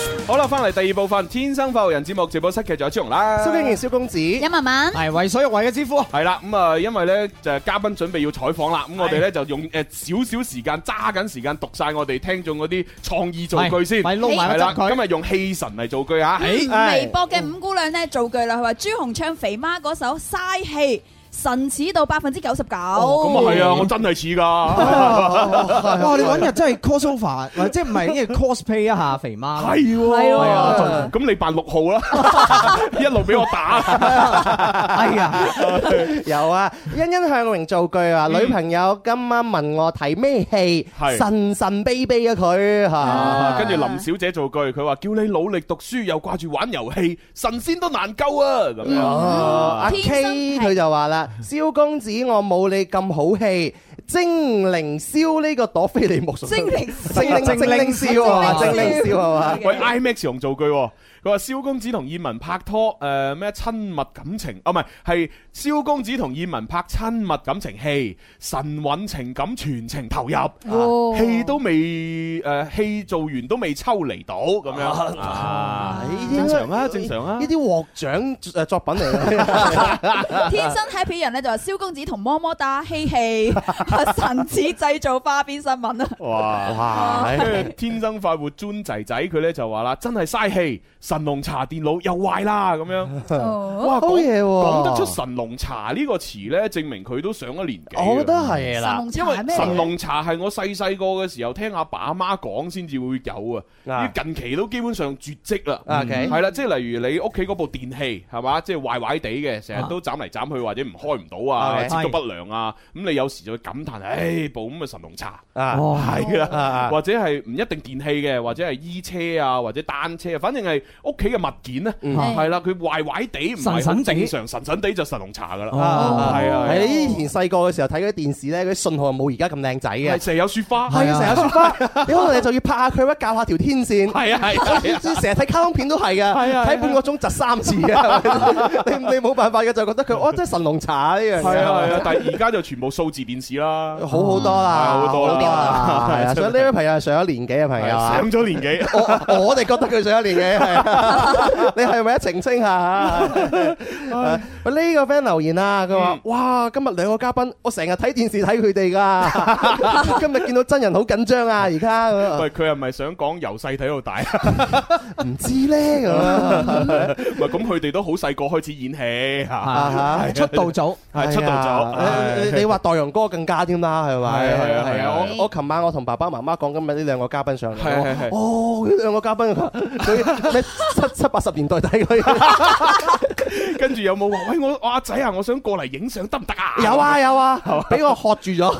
啦，翻嚟第二部分《天生快活人》節目直播室嘅仲有朱紅啦， 蕭敬仁、蕭公子、 一文文， 係為所欲為嘅師傅。 係啦，咁啊，因為咧就係嘉賓準備要採訪啦，咁我哋咧就用誒少少時間揸緊時間讀晒我哋聽眾嗰啲創意造句先， 係撈埋啦， 今日用氣神嚟造句啊！ 微博嘅五姑娘咧造句啦，佢話朱紅唱肥媽嗰首嘥氣。神似到百分之九十九，咁啊係啊，我真係似㗎。 哇！你揾日真係 crossover，即係唔係因為 cosplay 一下肥媽？ 係喎，係啊。咁你扮六號啦，一路俾我打。 哎呀，有啊！欣欣向榮造句啊，女朋友今晚問我睇咩戲，神神秘秘嘅佢嚇。 跟住林小姐造句，佢話叫你努力讀書，又掛住玩遊戲，神仙都難救啊！咁樣。 阿 K 佢就話啦。蕭公子，我冇你咁好氣，精靈燒呢個朵菲利木屬。精靈精靈精靈燒啊！精靈燒係嘛？ 喂 ，IMAX 用造句，佢話蕭公子同燕文拍拖，誒咩親密感情？哦，唔係，係蕭公子同燕文拍親密感情戲，神韻情感全程投入，戲都未誒戲做完都未抽離到咁樣啊！正常啊，正常啊， 呢啲獲獎誒作品嚟嘅。 天生 happy 人咧就話蕭公子同麼麼噠嬉戲，神似製造花邊新聞啊！ 哇哇！天生快活專仔仔佢咧就話啦，真係嘥氣。神龍茶電腦又壞啦咁樣，哇好嘢喎！ 講得出神龍茶呢個詞咧，證明佢都上咗年紀。 我覺得係啦， 因為神龍茶係我細細個嘅時候聽阿爸阿媽講先至會有啊，近期都基本上絕跡啦。係啦，即係例如你屋企嗰部電器係嘛，即係壞壞地嘅，成日都斬嚟斬去或者唔開唔到啊，接觸不良啊，咁你有時就會感嘆，唉，部咁嘅神龍茶係啦，或者係唔一定電器嘅，或者係衣車啊，或者單車啊，反正係。屋企嘅物件咧，係啦，佢壞壞地唔係好正常，神神地就神龍茶噶啦，係啊！ 喺以前細個嘅時候睇嗰啲電視咧，嗰啲信號冇而家咁靚仔嘅， 成日有雪花， 係啊，成日有雪花，你可能你就要拍下佢，或者校下條天線， 係啊係， 成日睇卡通片都係噶，睇半個鐘窒三次啊！你你冇辦法嘅，就覺得佢哦，真係神龍茶呢樣嘢， 係啊係啊！但係而家就全部數字電視啦， 好好多啦， 好多啦， 係啊！所以呢位朋友係上咗年紀嘅朋友， 上咗年紀， 我我哋覺得佢上咗年紀係。你係咪一澄清下？呢個 friend 留言啊，佢話：哇，今日兩個嘉賓，我成日睇電視睇佢哋噶，今日見到真人好緊張啊！而家喂，佢係咪想講由細睇到大？ 唔知咧咁。 唔係咁，佢哋都好細個開始演戲嚇， 出道早， 係出道早。 你你話代陽哥更加添啦，係咪？ 係啊係啊！ 我我琴晚我同爸爸媽媽講今日呢兩個嘉賓上嚟， 係係係。 哦，呢兩個嘉賓佢咩七七八十年代睇佢， 跟住有冇話喂我阿仔啊，我想過嚟影相得唔得啊？ 有啊有啊，俾我喝住咗。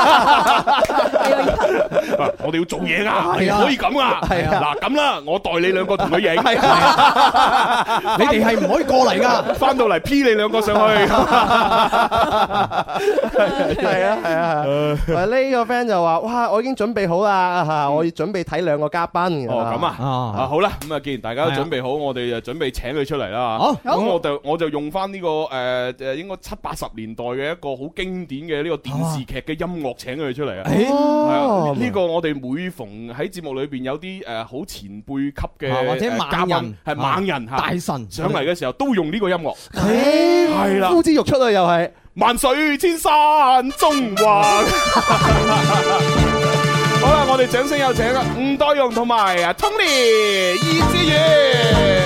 我哋要做嘢噶，唔可以咁噶。係啊，嗱咁啦，我代你兩個同佢影。 你哋係唔可以過嚟噶， 翻到嚟 P 你兩個上去。 係啊係啊，呢個 friend 就話：哇，我已經準備好啦嚇，我要準備睇兩個嘉賓。 哦咁啊，啊好啦，咁啊既然大家都準備好，我哋就準備請佢出嚟啦。 好， 咁我就我就用翻呢個誒誒，應該七八十年代嘅一個好經典嘅呢個電視劇嘅音樂請佢出嚟啊。係啊，呢個我哋每逢喺節目裏邊有啲誒好前輩級嘅或者猛人係猛人嚇大神上嚟嘅時候，都用呢個音樂。 係啦，呼之欲出啊，又係萬水千山中華。好啦，我哋掌聲有請啊，吳岱融同埋啊 Tony 易志遠。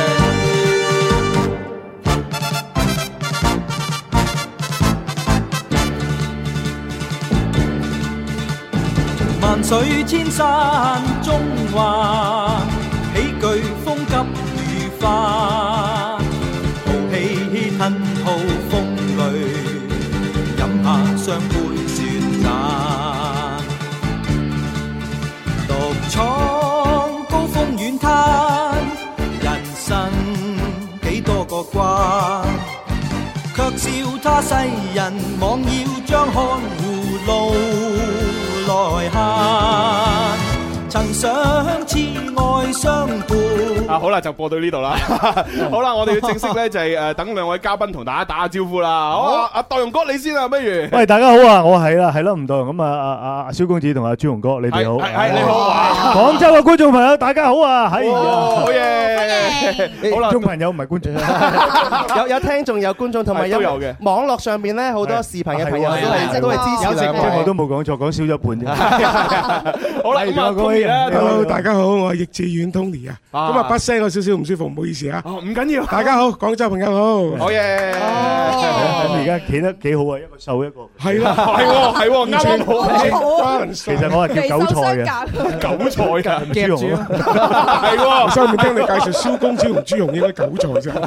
萬水千山中華，喜劇風急如花，豪氣吞吐風雷，飲下雙杯雪盞，獨闖高峰遠灘，人生幾多個關，卻笑他世人妄要將看護路來行， 曾相知愛相伴。 啊，好啦，就播到呢度啦。好啦，我哋要正式咧就係誒等兩位嘉賓同大家打下招呼啦。好啊，阿代容哥你先啊，不如。 喂，大家好啊，我係啦，係咯，唔代容咁啊，阿阿阿蕭公子同阿朱紅哥，你哋好。 係係你好啊。 廣州嘅觀眾朋友，大家好啊，係。 好嘢。好啦， 觀眾朋友唔係觀眾， 有有聽眾有觀眾同埋有嘅網絡上邊咧好多視頻嘅朋友都係都係支持兩位。 我都冇講錯，講少咗一半啫。 好啦，咁啊，Tony 啦 ，Hello，大家好，我係易志遠 Tony 啊。咁啊，把聲有少少唔舒服，唔好意思啊。 哦，唔緊要。 大家好，廣州朋友好。 好嘢。 咁而家企得幾好啊，一個瘦一個。 係啦， 係喎，係喎，啱啱好。 其實我係叫韭菜嘅， 韭菜㗎， 豬紅啊。 係喎，所以咪聽你介紹蕭公子同朱紅應該韭菜啫。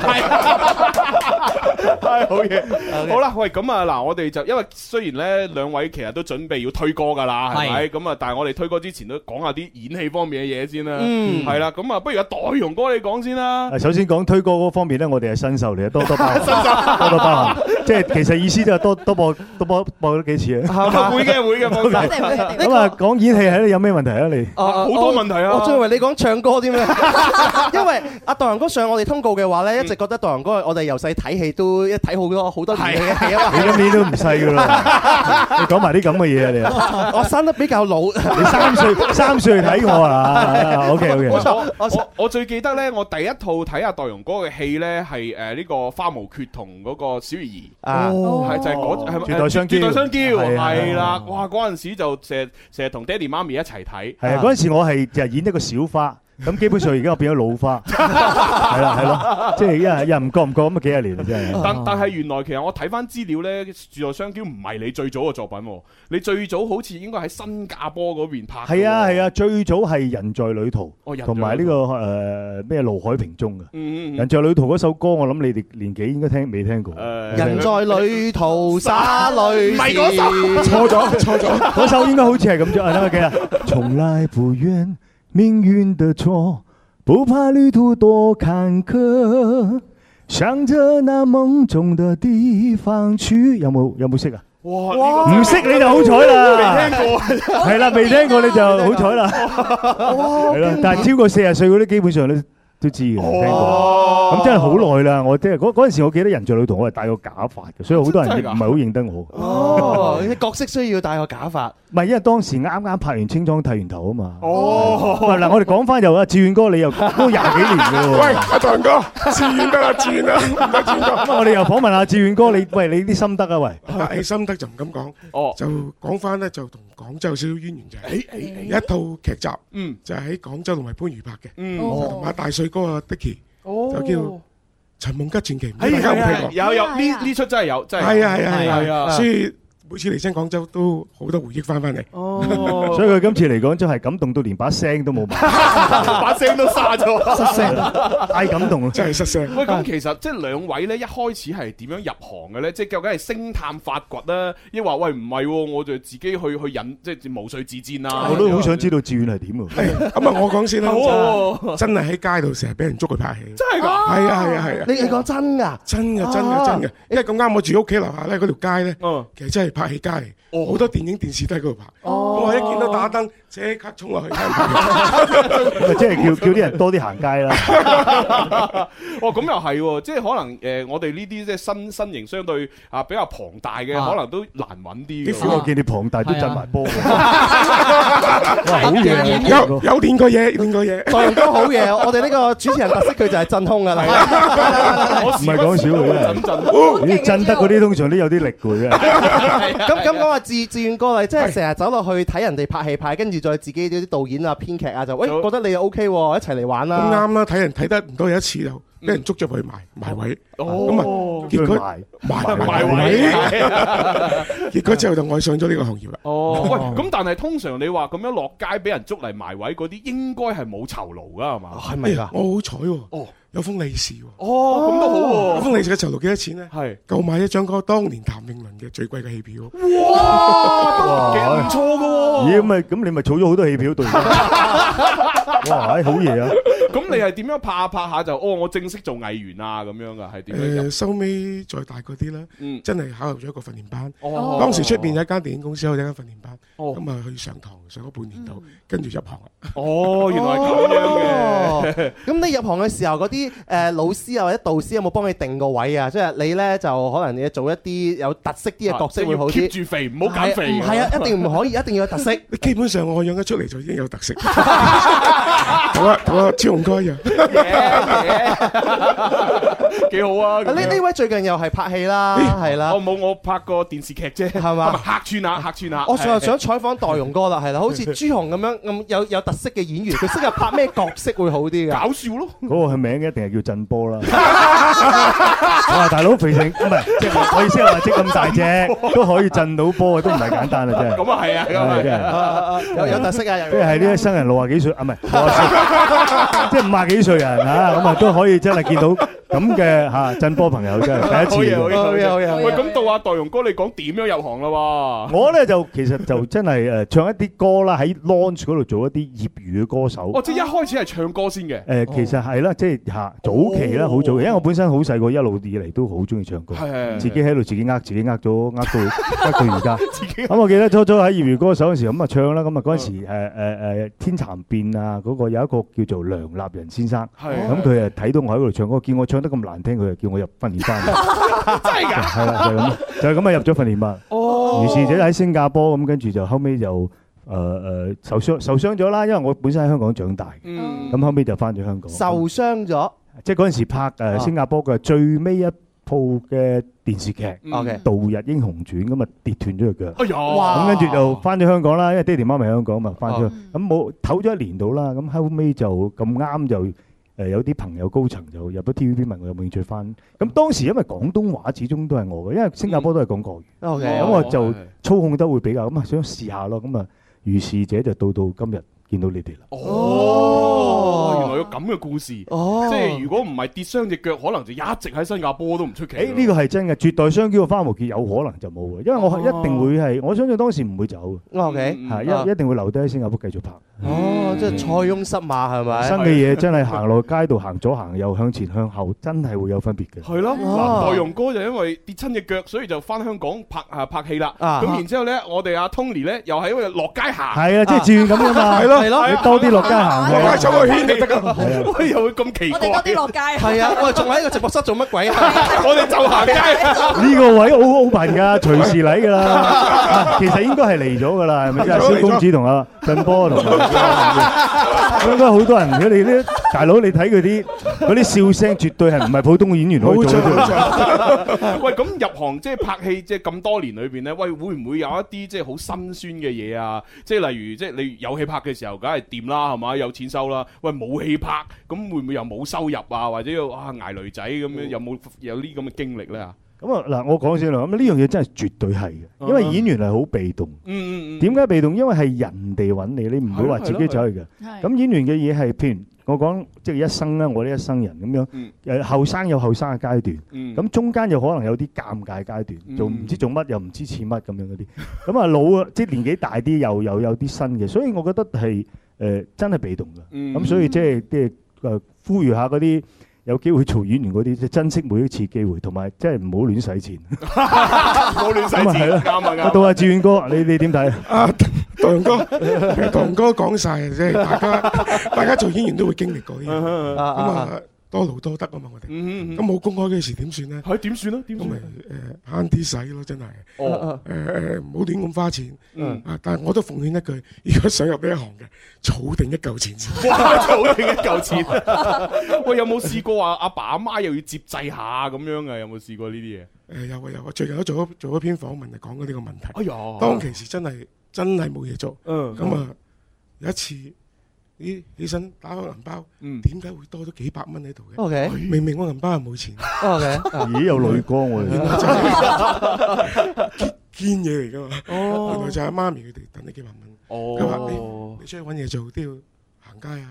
係好嘢。好啦，喂，咁啊嗱，我哋就因為雖然咧兩位其實都準備要推歌㗎啦，係咪？咁啊，但係我哋推歌之前都講下啲演戲方面嘅嘢先啦。嗯，係啦，咁啊，不如阿代容哥你講先啦。 首先講推歌嗰方面咧，我哋係新秀嚟嘅，多多包涵，多多包涵。即係其實意思就係多多播多播播咗幾次啊。 會嘅會嘅，冇錯。 咁啊，講演戲係咧有咩問題啊？你好多問題啊！ 我仲以為你講唱歌添咧，因為阿代容哥上我哋通告嘅話咧，一直覺得代容哥我哋由細睇戲都一睇好多好多年嘅戲啊嘛。 你今年都唔細噶啦，你講埋啲咁嘅嘢啊你。 我生得比較老， 你三歲三歲睇我啊 ？OK OK。 我我我最記得咧，我第一套睇阿代容哥嘅戲咧，係誒呢個花無缺同嗰個小魚兒啊，係就係嗰係絕代雙驕， 絕代雙驕係啦，哇！嗰陣時就成日成日同爹哋媽咪一齊睇。 係啊，嗰陣時我係就演一個小花。咁基本上而家我變咗老花，係啦係咯，即係一係又唔覺唔覺咁啊幾廿年啦真係。 但但係原來其實我睇翻資料咧，《絕代雙驕》唔係你最早嘅作品，你最早好似應該喺新加坡嗰邊拍。 係啊係啊，最早係《人在旅途》，同埋呢個誒咩盧海平中嘅。《人在旅途》嗰首歌，我諗你哋年紀應該聽未聽過。 人在旅途灑淚， 唔係嗰首， 錯咗錯咗， 嗰首應該好似係咁啫。等我記下，從來不怨命運的錯，不怕旅途多坎坷，向着那夢中的地方去。有冇有冇識啊？哇！唔識你就好彩啦， 未聽過， 係啦，未聽過你就好彩啦。係咯，但係超過四十歲嗰啲基本上都都知嘅，聽過。咁真係好耐啦，我即係嗰嗰陣時，我記得《人在旅途》我係戴個假髮嘅，所以好多人唔係好認得我。 哦，啲角色需要戴個假髮。 唔係，因為當時啱啱拍完清裝剃完頭啊嘛。哦，嗱，我哋講翻又啊，志遠哥你又都廿幾年嘅喎。 喂，阿代哥，志遠得啦，志遠啦，唔得志遠哥。 咁我哋又訪問下志遠哥，你喂你啲心得啊喂。 誒心得就唔敢講。哦，就講翻咧，就同廣州有少少淵源就係一套劇集，嗯，就係喺廣州同埋番禺拍嘅，嗯，同阿大帥哥啊 Dicky。就叫《尋夢吉傳奇》，大家有冇睇過？ 有有呢呢出真係有，真係係啊係啊係啊！所以每次嚟親廣州都好多回憶翻翻嚟。 哦，所以佢今次嚟講真係感動到連把聲都冇埋， 把聲都沙咗， 失聲，太感動啦， 真係失聲。 喂，咁其實即係兩位咧，一開始係點樣入行嘅咧？即係究竟係星探發掘啦，抑或喂唔係？我就自己去去引，即係毛遂自薦啦。 我都好想知道志遠係點㗎。 咁啊，我講先啦。真係喺街度成日俾人捉佢拍戲。 真係㗎？ 係啊係啊係啊！ 你你講真㗎？ 真嘅真嘅真嘅，因為咁啱我住屋企樓下咧，嗰條街咧，其實真係拍戲街嚟，好多電影電視都喺嗰度拍。我一見到打燈，即刻衝落去。 即係叫叫啲人多啲行街啦。 哦，咁又係喎，即係可能誒，我哋呢啲即係身身形相對啊比較龐大嘅，可能都難揾啲。 啲我見你龐大都震埋波。 好嘢，有有練過嘢，練過嘢。 代容哥好嘢，我哋呢個主持人特色佢就係震胸㗎啦。 唔係講笑嘅，你震得嗰啲通常都有啲力嘅。 咁咁講話志志遠哥，你即係成日走落去睇人哋拍戲拍，跟住再自己啲導演啊、編劇啊，就喂覺得你又 OK 喎，一齊嚟玩啦。 咁啱啦，睇人睇得唔多有一次就俾人捉咗去埋埋位。咁啊，結果埋埋位，結果之後就愛上咗呢個行業啦。 哦，喂，咁但係通常你話咁樣落街俾人捉嚟埋位嗰啲，應該係冇酬勞噶係嘛？ 係咪㗎？ 我好彩喎。哦。有封利是喎， 哦，咁都好喎。 有封利是嘅酬勞幾多錢咧？係夠買一張嗰當年譚詠麟嘅最貴嘅戲票。 哇，幾唔錯㗎喎！ 咦，咁咪咁你咪儲咗好多戲票對？哇，好嘢啊！ 咁你係點樣拍下拍下就哦，我正式做藝員啊咁樣噶？係點樣？ 誒，收尾再大個啲啦， 嗯， 真係考入咗一個訓練班。 哦， 當時出邊有一間電影公司有一間訓練班， 哦， 咁啊去上堂上咗半年度，跟住入行啦。 哦，原來係咁樣嘅。 咁你入行嘅時候，嗰啲誒老師啊或者導師有冇幫你定個位啊？即係你咧就可能你做一啲有特色啲嘅角色會好啲。 keep 住肥，唔好減肥。 唔係啊，一定唔可以，一定要有特色。 基本上我養得出嚟就已經有特色。同啊同啊超紅哥一樣。 幾好啊！ 呢呢位最近又係拍戲啦，係啦。 我冇我拍過電視劇啫， 係嘛？ 客串下客串下。 我上日想採訪代容哥啦，係啦，好似朱紅咁樣咁有有特色嘅演員，佢適合拍咩角色會好啲㗎？ 搞笑咯！ 嗰個係名一定係叫震波啦。哇！大佬肥成唔係，即係我意思係話即咁大隻都可以震到波，都唔係簡單啊！真係。 咁啊係啊，咁啊真係有有特色啊！ 即係呢一生人六廿幾歲啊，唔係六廿歲，即係五廿幾歲人嚇，咁啊都可以真係見到咁嘅嚇震波朋友，真係第一次。 好嘢好嘢好嘢！喂，咁到阿代容哥，你講點樣入行啦？喎， 我咧就其實就真係誒唱一啲歌啦，喺 launch 嗰度做一啲業餘嘅歌手。 哦，即係一開始係唱歌先嘅。 誒，其實係啦，即係嚇早期啦，好早期，因為我本身好細個，一路以嚟都好中意唱歌，自己喺度自己呃自己呃咗呃到呃到而家。咁我記得初初喺業餘歌手嗰時咁啊唱啦，咁啊嗰陣時誒誒誒天蠶變啊嗰個有一個叫做梁立仁先生，咁佢啊睇到我喺度唱歌，見我唱得咁難聽，佢就叫我入訓練班。 真係㗎？ 係啦，就係咁，就係咁啊入咗訓練班。哦，於是者喺新加坡咁，跟住就後尾就。誒誒受傷受傷咗啦，因為我本身喺香港長大，咁後尾就翻咗香港。 受傷咗， 即係嗰陣時拍誒新加坡嘅最尾一部嘅電視劇《度日英雄傳》，咁啊跌斷咗隻腳。 哎呀！ 咁跟住就翻咗香港啦，因為爹哋媽咪喺香港嘛，翻咗咁冇唞咗一年到啦，咁後尾就咁啱就誒有啲朋友高層就入咗 T V B 問我有冇興趣翻。咁當時因為廣東話始終都係我嘅，因為新加坡都係講國語，咁我就操控得會比較咁啊，想試下咯，咁啊。如是者就到到今日見到你哋啦。 哦，原來有咁嘅故事。哦，即係如果唔係跌傷隻腳，可能就一直喺新加坡都唔出奇。 誒，呢個係真嘅，絕代雙驕嘅花無缺，有可能就冇嘅，因為我一定會係，我相信當時唔會走。 OK， 係一一定會留低喺新加坡繼續拍。 哦，即係塞翁失馬係咪？ 新嘅嘢真係行落街度行左行右向前向後，真係會有分別嘅。 係咯，嗱，代容哥就因為跌親隻腳，所以就翻香港拍啊拍戲啦。咁然之後咧，我哋阿 Tony 咧又係因為落街行。 係啊，即係自願咁㗎嘛。係咯係咯，你多啲落街行， 落街走個圈就得㗎。 喂，又會咁奇怪？ 我哋多啲落街。 係啊，我哋仲喺個直播室做乜鬼啊？ 我哋就行街。 呢個位好 open 㗎，隨時嚟㗎啦。其實應該係嚟咗㗎啦，係咪？即係蕭公子同阿振波同。應該好多人，佢哋啲大佬，你睇佢啲嗰啲笑聲，絕對係唔係普通嘅演員可以做到。 喂，咁入行即係拍戲，即係咁多年裏邊咧，喂，會唔會有一啲即係好辛酸嘅嘢啊？即係例如，即係你有戲拍嘅時候，梗係掂啦，係嘛，有錢收啦。喂，冇戲拍，咁會唔會又冇收入啊？或者要啊捱女仔咁樣，有冇有啲咁嘅經歷咧？ 咁啊嗱，我講先啦。咁呢樣嘢真係絕對係嘅，因為演員係好被動。 嗯嗯嗯。點解被動？因為係人哋揾你，你唔會話自己走去嘅。咁演員嘅嘢係，譬如我講即係一生啦，我呢一生人咁樣。誒後生有後生嘅階段。咁中間有可能有啲尷尬階段，做唔知做乜又唔知似乜咁樣嗰啲。咁啊老啊，即係年紀大啲又又有啲新嘅，所以我覺得係誒真係被動嘅。咁所以即係即係誒呼籲下嗰啲。有機會做演員嗰啲，即係珍惜每一次機會，同埋即係唔好亂使錢。 唔好亂使錢，啱啊！ 到阿志遠哥，你你點睇啊？代容哥，代容哥講晒即係大家大家做演員都會經歷過啲嘢。咁啊，多勞多得啊嘛，我哋。咁冇公開嘅時點算咧？ 係點算咧？點算？ 咁咪誒慳啲使咯，真係。哦。誒誒，唔好亂咁花錢。嗯。啊，但係我都奉勸一句，如果想入呢一行嘅，儲定一嚿錢先。 哇！儲定一嚿錢。喂，有冇試過話阿爸阿媽又要接濟下咁樣嘅？有冇試過呢啲嘢？ 誒有啊有啊，最近都做咗做咗篇訪問，就講過呢個問題。 哎呀！ 當其時真係真係冇嘢做。 嗯。 咁啊，有一次。咦，起身打開銀包，點解會多咗幾百蚊喺度嘅 ？OK， 明明我銀包係冇錢。 OK， 咦有淚光喎， 原來就係堅嘢嚟㗎嘛。哦，原來就係媽咪佢哋等你幾百蚊。哦，佢話你你出去揾嘢做都要行街啊，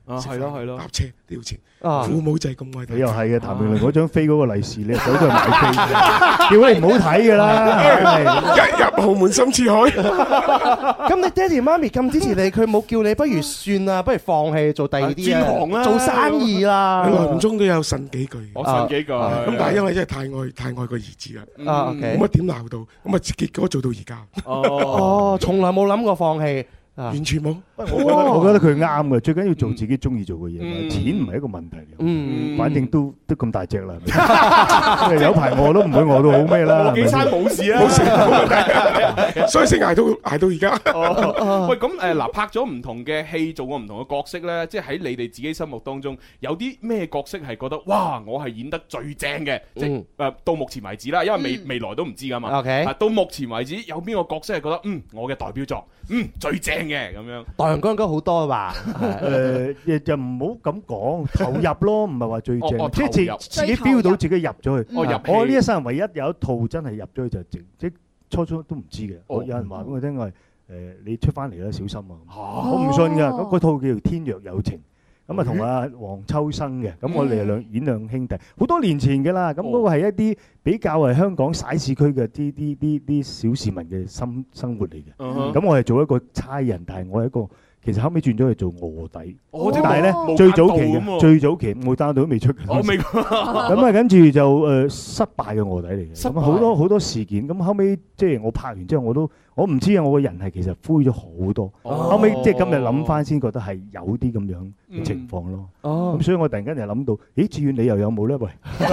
啊，係咯係咯， 搭車都要錢。 啊父母就係咁愛睇。 你又係嘅，譚詠麟嗰張飛嗰個利是，你走咗去買飛，叫你唔好睇㗎啦。 一入豪門深似海。 咁你爹哋媽咪咁支持你，佢冇叫你不如算啦，不如放棄做第二啲轉行啦， 做生意啦。 耐唔中都有呻幾句。 我呻幾句。 咁但係因為真係太愛太愛個兒子啦。 啊，OK。 咁啊點鬧到？咁啊結果做到而家。 哦，從來冇諗過放棄。 完全冇， 我覺得我覺得佢啱嘅，最緊要做自己中意做嘅嘢，錢唔係一個問題。 嗯， 反正都都咁大隻啦，有排餓都唔會餓到好咩啦。 餓幾餐冇事啊， 冇事冇問題，所以先捱到捱到而家。 喂，咁誒嗱，拍咗唔同嘅戲，做過唔同嘅角色咧，即係喺你哋自己心目當中，有啲咩角色係覺得哇，我係演得最正嘅，即係誒到目前為止啦，因為未未來都唔知㗎嘛。 OK， 到目前為止有邊個角色係覺得嗯我嘅代表作，嗯最正嘅咁樣？ 代陽光應該好多吧？ 誒，就唔好咁講，投入咯，唔係話最正，即係自自己 feel 到自己入咗去。我呢一生人唯一有一套真係入咗去就正，即初初都唔知嘅。我有人話俾我聽，我係誒你出翻嚟啦，小心啊！我唔信㗎，嗰嗰套叫《天若有情》。咁啊，同阿黃秋生嘅，咁我哋兩演兩兄弟，好多年前嘅啦。咁嗰個係一啲比較係香港徙市區嘅啲啲啲啲小市民嘅生生活嚟嘅。咁我係做一個差人，但係我係一個其實後尾轉咗去做臥底。但係咧最早期嘅最早期冇單到都未出嘅。 我未。 咁啊，跟住就誒失敗嘅臥底嚟嘅。咁好多好多事件。咁後尾即係我拍完之後，我都我唔知啊，我個人係其實灰咗好多。後尾即係今日諗翻先覺得係有啲咁樣嘅情況咯。哦，咁所以我突然間就諗到，咦？志遠你又有冇咧？喂，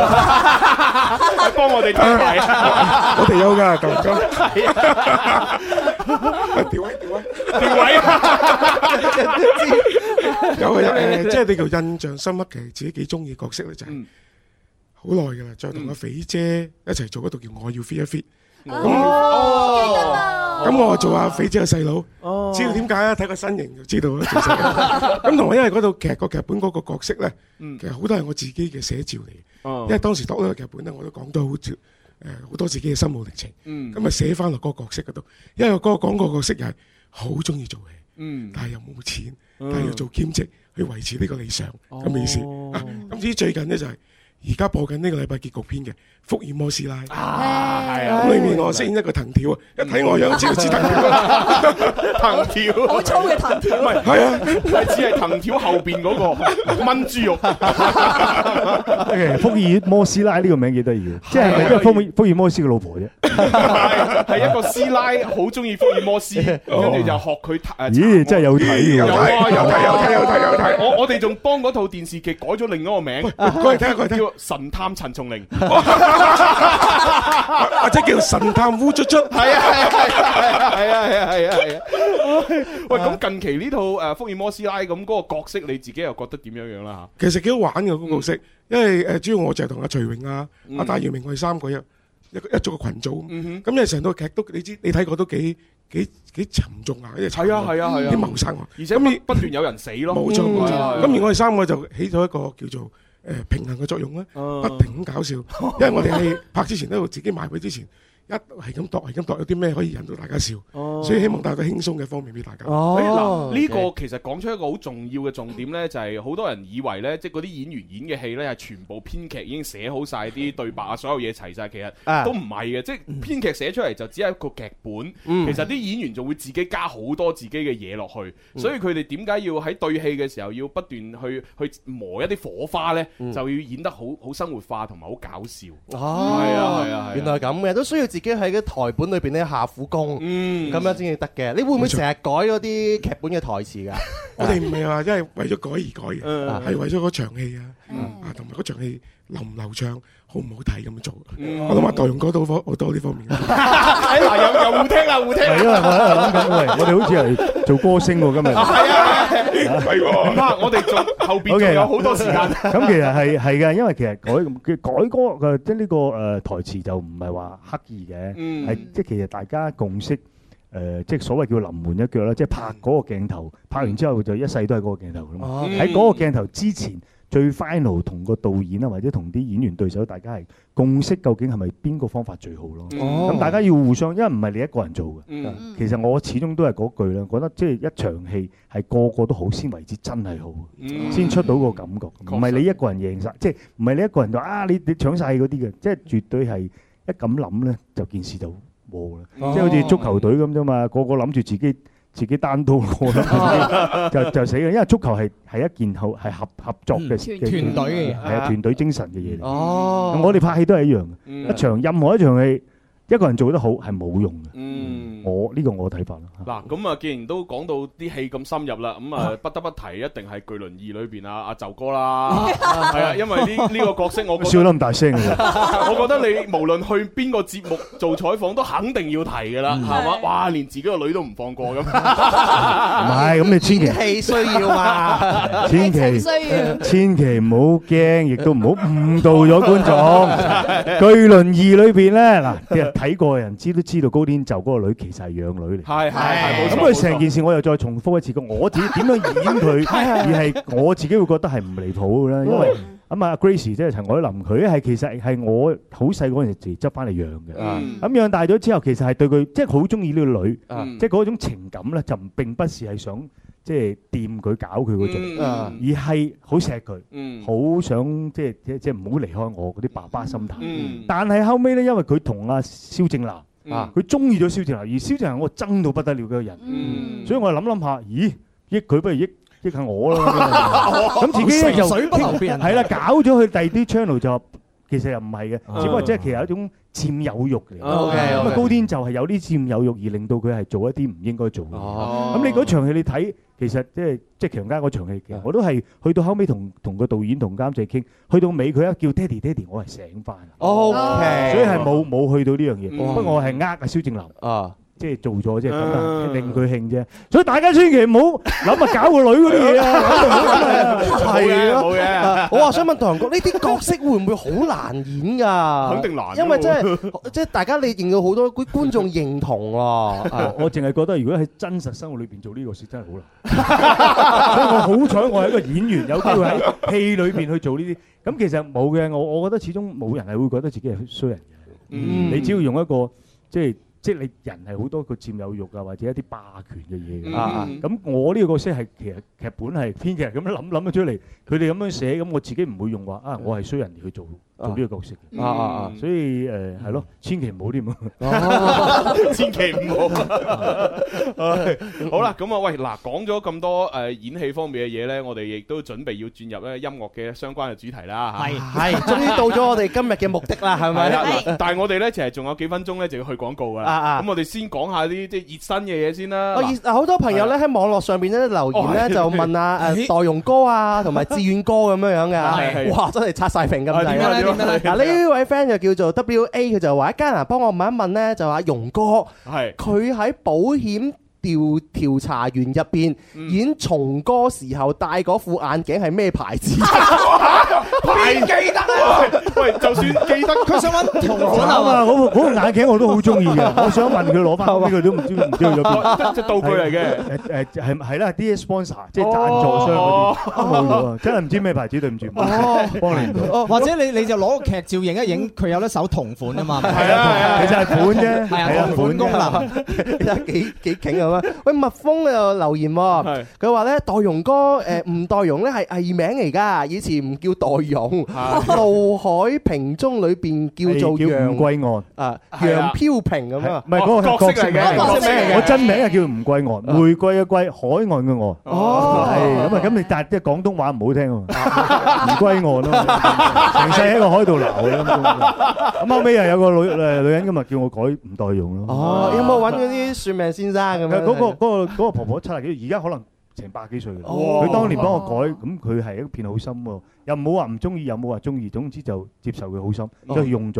幫我哋睇埋啊！ 我哋有㗎，咁咁。調位調位調位。有啊誒，即係你叫印象深刻嘅，自己幾中意角色咧，就係好耐㗎啦。再同阿肥姐一齊做嗰度叫《我要 fit 一 fit》。哦，咁我做阿肥姐嘅細佬，知道點解啊？睇個身形就知道啦。咁同埋因為嗰套劇個劇本嗰個角色咧，其實好多係我自己嘅寫照嚟。因為當時讀呢個劇本咧，我都講到好似誒好多自己嘅心路歷程。咁啊寫翻落嗰個角色嗰度，因為嗰個講個角色又係好中意做戲，但係又冇錢，但係要做兼職去維持呢個理想咁意思。啊，咁至於最近咧就係而家播緊呢個禮拜結局篇嘅《福爾摩斯拉》啊，係啊，咁裏面我飾演一個藤條啊，一睇我樣知道知藤條， 藤條， 好粗嘅藤條， 唔係，係啊，係只係藤條後邊嗰個炆豬肉。 福爾摩斯拉呢個名幾得意嘅，即係咪因為福爾福爾摩斯嘅老婆啫？ 係係一個師奶，好中意福爾摩斯，跟住就學佢誒。 咦，真係有睇喎！ 有啊，有睇，有睇，有睇，有睇。我我哋仲幫嗰套電視劇改咗另一個名， 過嚟睇下，過嚟睇。 神探陳松伶， 或者叫神探烏卒卒， 係啊係啊係啊係啊係啊係啊！喂，咁近期呢套誒福爾摩斯拉咁嗰個角色，你自己又覺得點樣樣啦嚇？ 其實幾好玩嘅嗰個角色，因為誒主要我就係同阿徐榮啊、阿戴耀明我哋三個一一一組個羣組，咁因為成套劇都你知你睇過都幾幾幾沉重啊！ 係啊係啊係啊！ 啲謀殺案， 而且不不斷有人死咯， 冇錯冇錯。咁而我哋三個就起咗一個叫做誒平衡嘅作用咧，不停咁搞笑，因為我哋喺拍之前都自己買佢之前。一係咁度，係咁度，有啲咩可以引到大家笑，所以希望帶到輕鬆嘅方面俾大家。 嗱，呢個其實講出一個好重要嘅重點咧，就係好多人以為咧，即係嗰啲演員演嘅戲咧係全部編劇已經寫好晒啲對白啊，所有嘢齊晒，其實都唔係嘅，即係編劇寫出嚟就只係一個劇本，其實啲演員仲會自己加好多自己嘅嘢落去，所以佢哋點解要喺對戲嘅時候要不斷去去磨一啲火花咧，就要演得好好生活化同埋好搞笑。 哦， 係啊係啊， 原來咁嘅，都需要自己喺個台本裏邊咧下苦功，咁樣先至得嘅。你會唔會成日改嗰啲劇本嘅台詞㗎？ 我哋唔係話因為為咗改而改嘅，係為咗嗰場戲啊，啊同埋嗰場戲流唔流暢，好唔好睇咁樣做。我諗阿代用嗰度好多呢方面。 嗱，又又互聽啊，互聽。 係因為我喺度諗緊，喂，我哋好似係做歌星喎，今日。 係啊，係喎。唔怕，我哋做後邊仲有好多時間。 咁其實係係嘅，因為其實改改歌嘅即係呢個誒台詞就唔係話刻意嘅，係即係其實大家共識誒，即係所謂叫臨門一腳啦，即係拍嗰個鏡頭，拍完之後就一世都係嗰個鏡頭㗎嘛。喺嗰個鏡頭之前。 最 final 同個導演啊，或者同啲演員對手，大家係共識究竟係咪邊個方法最好咯？咁、 哦、 大家要互相，因為唔係你一個人做嘅。 嗯、 其實我始終都係嗰句啦，覺得即係一場戲係個個都好先為之真係好， 嗯、 先出到個感覺。唔係你一個人贏晒，即係唔係你一個人就啊你你搶晒嗰啲嘅，即係絕對係一咁諗咧，就件事就冇啦。 哦、 即係好似足球隊咁啫嘛，個個諗住自己。自己單刀過啦，就就死嘅，因為足球係係一件好係合合作嘅團隊嘅嘢， 係啊團隊精神嘅嘢嚟。 哦， 我哋拍戲都係一樣嘅， 嗯、 一場任何一場戲，一個人做得好係冇用嘅。 嗯， 我呢個我睇法啦。 嗱，咁啊，既然都講到啲戲咁深入啦，咁啊不得不提一定係《巨輪二》裏邊啊阿就哥啦，係啊，因為呢呢個角色我笑得咁大聲嘅， 我覺得你無論去邊個節目做採訪都肯定要提㗎啦，係嘛？哇，連自己個女都唔放過咁。 唔係，咁你千祈戲需要嘛， 千祈千祈唔好驚，亦都唔好誤導咗觀眾。《巨輪二》裏邊咧，嗱，其實睇過嘅人知都知道高天就嗰個女其實係養女嚟。 係係係， 咁佢成件事我又再重複一次，我自己點樣演佢，而係我自己會覺得係唔離譜嘅啦。因為咁啊 Grace 即係陳凱琳，佢係其實係我好細嗰陣時執翻嚟養嘅。咁養大咗之後，其實係對佢即係好中意呢個女，即係嗰種情感咧，就並不是係想即係掂佢搞佢嗰種，而係好錫佢，好想即係即即係唔好離開我嗰啲爸爸心態。但係後尾咧，因為佢同阿蕭正楠。啊！佢中意咗蕭正楠，而蕭正楠我憎到不得了嘅人，嗯、所以我諗諗下，咦？益佢不如益益下我啦。咁自己又水不流別人， 係啦，搞咗去第二啲 channel 就其實又唔係嘅，只不過即係其實係一種佔有欲嚟。咁啊高天就係有啲佔有欲而令到佢係做一啲唔應該做嘅。咁你嗰場戲你睇，其實即係即係強姦嗰場戲嘅，我都係去到後尾同同個導演同監製傾，去到尾佢一叫爹哋爹哋，我係醒翻。 O K， 所以係冇冇去到呢樣嘢。不過我係呃阿蕭正楠啊。即係做咗啫，咁啊令佢興啫，所以大家千祈唔好諗啊搞個女嗰啲嘢啊， 係咯，冇嘅。我話想問唐人國呢啲角色會唔會好難演㗎？ 肯定難， 因為即係即係大家你認到好多觀觀眾認同喎。 我淨係覺得如果喺真實生活裏邊做呢個事真係好難。所以我好彩我係一個演員，有機會喺戲裏邊去做呢啲。咁其實冇嘅，我我覺得始終冇人係會覺得自己係衰人嘅。你只要用一個即係。即係你人係好多個佔有欲啊，或者一啲霸權嘅嘢嘅。咁我呢個角色係其實劇本係編劇咁樣諗諗咗出嚟，佢哋咁樣寫，咁我自己唔會用話啊，我係衰人嚟去做做呢個角色嘅。啊啊啊！所以誒係咯，千祈唔好添啊！ 千祈唔好。好啦，咁啊喂，嗱講咗咁多誒演戲方面嘅嘢咧，我哋亦都準備要轉入咧音樂嘅相關嘅主題啦。 係係，終於到咗我哋今日嘅目的啦，係咪？ 但係我哋咧其實仲有幾分鐘咧就要去廣告㗎啦。咁我哋先講下啲即係熱身嘅嘢先啦。 嗱，好多朋友咧喺網絡上邊咧留言咧就問啊誒代容哥啊同埋志遠哥咁樣樣嘅。哇！真係刷曬屏咁滯。嗱呢位 friend 就叫做 W A， 佢就話：一家人幫我問一問咧，就話容哥，係佢喺保險調調查員入邊演松哥時候戴嗰副眼鏡係咩牌子？ 邊記得啊？喂，就算記得， 佢想揾同款啊嘛！嗰個嗰個眼鏡我都好中意嘅，我想問佢攞翻呢個都唔知唔知去咗邊， 即係道具嚟嘅。 誒誒係係啦，啲 sponsor 即係贊助商嗰啲都冇咗，真係唔知咩牌子，對唔住，幫你唔到。 或者你你就攞個劇照影一影，佢有得手同款啊嘛。 係啊，其實係款啫， 係啊，同款功能， 幾幾勁啊！喂，蜜蜂又留言喎，佢話咧代容哥誒吳代容咧係藝名嚟㗎，以前唔叫代容，怒海萍中裏邊叫做楊吳桂岸啊，楊飄萍咁啊， 唔係嗰個角色嚟嘅，角色嚟嘅。我真名係叫吳桂岸，玫瑰嘅桂，海岸嘅岸。哦，係咁啊，咁你但係即係廣東話唔好聽喎，吳桂岸咯，成世喺個海度撈嘅咁。咁後尾又有個女誒女人咁啊，叫我改吳代容咯。 哦，有冇揾嗰啲算命先生咁樣？ 嗰個嗰個嗰個婆婆七十幾，而家可能成百幾歲啦。佢當年幫我改，咁佢係一片好心喎，又冇話唔中意，又冇話中意，總之就接受佢好心，就用咗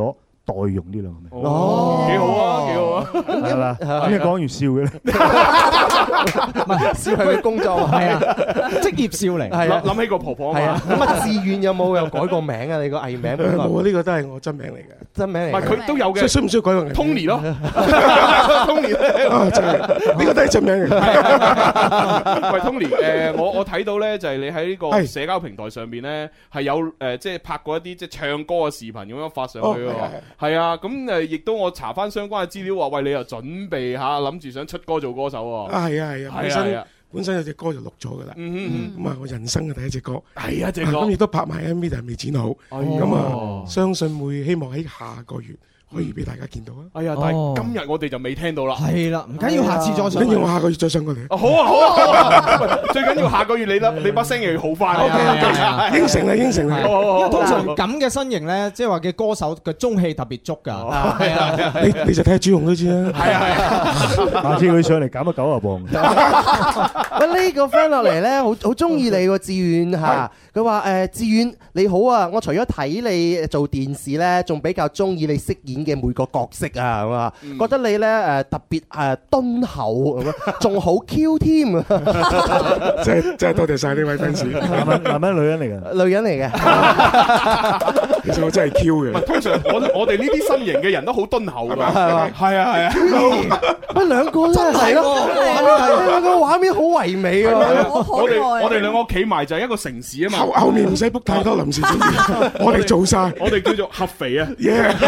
代用呢兩個名。 哦，幾好啊，幾好啊， 係嘛？咁你講完笑嘅咧， 唔係笑係佢工作係啊，職業笑嚟。 係啊， 諗起個婆婆啊係啊。咁啊，志願有冇又改過名啊？你個藝名冇啊，呢個都係我真名嚟嘅， 真名嚟。 唔係佢都有嘅， 需唔需要改個名 ？Tony 咯，Tony 咧， 啊真係呢個都係真名嚟。 喂 Tony，誒我我睇到咧就係你喺呢個社交平台上邊咧係有誒即係拍過一啲即係唱歌嘅視頻咁樣發上去喎。係啊，咁誒亦都我查翻相關嘅資料話，喂你又準備下諗住想出歌做歌手喎。 啊係啊係啊，本身本身有隻歌就錄咗噶啦。 嗯咁啊我人生嘅第一隻歌係啊隻歌， 咁亦都拍埋 M V 但係未剪好。咁啊相信會希望喺下個月可以俾大家見到啊！ 哎呀，但係今日我哋就未聽到啦。 係啦，唔緊要，下次再上。 跟住我下個月再上過嚟。 好啊好啊，最緊要下個月你啦，你把聲又要好翻。 應承啦應承啦。 因為通常咁嘅身形咧，即係話嘅歌手嘅中氣特別足㗎。係啊， 你你就睇下朱紅都知啦。 係啊係啊， 下次佢上嚟減咗九啊磅。 喂，呢個 friend 落嚟咧，好好中意你喎，志遠嚇。佢話誒，志遠你好啊，我除咗睇你做電視咧，仲比較中意你飾演嘅每個角色啊，咁啊，覺得你咧誒特別誒敦厚，仲好 Q 添啊！ 真係真係多謝曬呢位 fans。 男人男人女人嚟嘅， 女人嚟嘅。 其實我真係 Q 嘅。 通常我我哋呢啲身形嘅人都好敦厚㗎，係嘛？係啊係啊。 喂，兩個真係咯，兩個畫面好唯美啊！ 我哋我哋兩個企埋就係一個城市啊嘛。 後後面唔使 book 太多臨時演員，我哋做晒。 我哋叫做合肥啊。